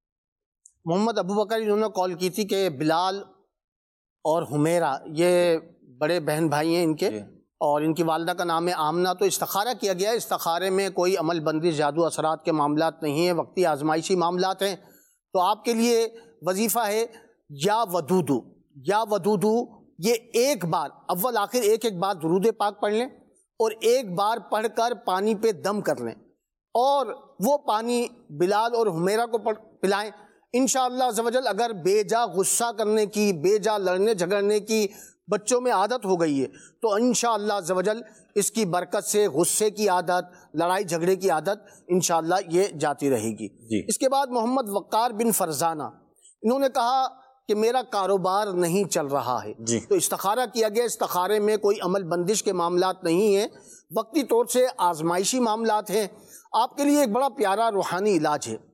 محمد ابو بکر انہوں نے کال کی تھی کہ بلال اور حمیرہ یہ بڑے بہن بھائی ہیں ان کے، اور ان کی والدہ کا نام ہے آمنہ، تو استخارہ کیا گیا ہے۔ استخارے میں کوئی عمل بندش، جادو اثرات کے معاملات نہیں ہیں، وقتی آزمائشی معاملات ہیں۔ تو آپ کے لیے وظیفہ ہے یا ودودو، یا ودودو، یہ ایک بار اول آخر ایک ایک بار درود پاک پڑھ لیں اور ایک بار پڑھ کر پانی پہ دم کر لیں، اور وہ پانی بلال اور حمیرہ کو پلائیں۔ انشاءاللہ عز و جل اگر بے جا غصہ کرنے کی، بے جا لڑنے جھگڑنے کی بچوں میں عادت ہو گئی ہے تو انشاءاللہ عز و جل اس کی برکت سے غصے کی عادت، لڑائی جھگڑے کی عادت انشاءاللہ یہ جاتی رہے گی۔ جی۔ اس کے بعد محمد وقار بن فرزانہ، انہوں نے کہا کہ میرا کاروبار نہیں چل رہا ہے، جی۔ تو استخارہ کیا گیا۔ استخارے میں کوئی عمل بندش کے معاملات نہیں ہیں، وقتی طور سے آزمائشی معاملات ہیں۔ آپ کے لیے ایک بڑا پیارا روحانی علاج ہے۔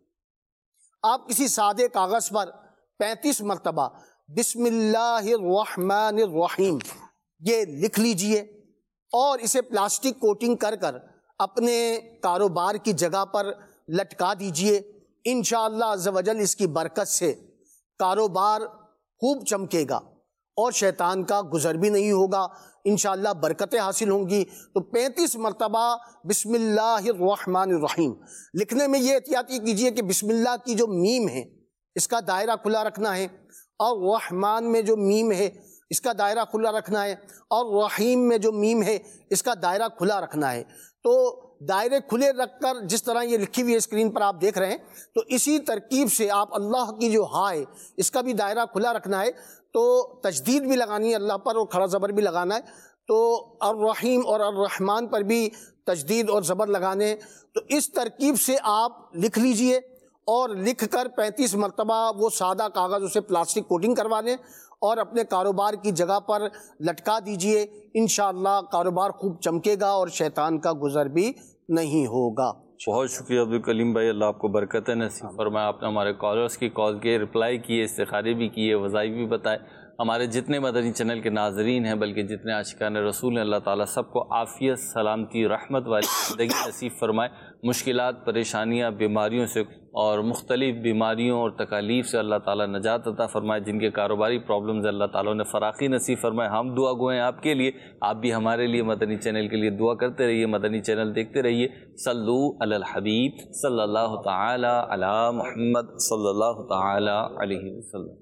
آپ کسی سادے کاغذ پر پینتیس مرتبہ بسم اللہ الرحمن الرحیم یہ لکھ لیجئے اور اسے پلاسٹک کوٹنگ کر کر اپنے کاروبار کی جگہ پر لٹکا دیجئے۔ انشاءاللہ عز و جل اس کی برکت سے کاروبار خوب چمکے گا اور شیطان کا گزر بھی نہیں ہوگا، انشاءاللہ برکتیں حاصل ہوں گی۔ تو پینتیس مرتبہ بسم اللہ الرحمن الرحیم لکھنے میں یہ احتیاطی کیجئے کہ بسم اللہ کی جو میم ہے اس کا دائرہ کھلا رکھنا ہے، اور رحمان میں جو میم ہے اس کا دائرہ کھلا رکھنا ہے، اور رحیم میں جو میم ہے اس کا دائرہ کھلا رکھنا ہے۔ تو دائرے کھلے رکھ کر جس طرح یہ لکھی ہوئی اسکرین پر آپ دیکھ رہے ہیں، تو اسی ترکیب سے آپ اللہ کی جو ہا ہے اس کا بھی دائرہ کھلا رکھنا ہے، تو تجدید بھی لگانی ہے اللہ پر اور کھڑا زبر بھی لگانا ہے، تو الرحیم اور الرحمن پر بھی تجدید اور زبر لگانے۔ تو اس ترکیب سے آپ لکھ لیجئے اور لکھ کر پینتیس مرتبہ وہ سادہ کاغذ اسے پلاسٹک کوٹنگ کروا لیں اور اپنے کاروبار کی جگہ پر لٹکا دیجئے۔ انشاءاللہ کاروبار خوب چمکے گا اور شیطان کا گزر بھی نہیں ہوگا۔ بہت شکریہ عبدالکلیم بھائی، اللہ آپ کو برکتیں نصیب فرمائے۔ آپ نے ہمارے کالرز کی کال کے رپلائی کیے، استخارے بھی کیے، وظائف بھی بتائے۔ ہمارے جتنے مدنی چینل کے ناظرین ہیں بلکہ جتنے عاشقان رسول ہیں، اللہ تعالیٰ سب کو عافیت، سلامتی، رحمت والی زندگی نصیب فرمائے۔ مشکلات، پریشانیاں، بیماریوں سے اور مختلف بیماریوں اور تکالیف سے اللہ تعالیٰ نجات عطا فرمائے۔ جن کے کاروباری پرابلمز اللہ تعالیٰ نے فراخی نصیب فرمائے۔ ہم دعا گو ہیں آپ کے لیے، آپ بھی ہمارے لیے مدنی چینل کے لیے دعا کرتے رہیے، مدنی چینل دیکھتے رہیے۔ صلو علی الحبیب صلی اللہ تعالی علی محمد صلی اللہ تعالی علیہ وسلم۔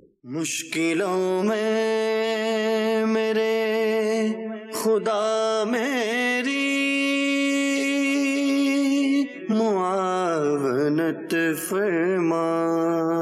مشکلوں میں میرے خدا میری معاونت فرما،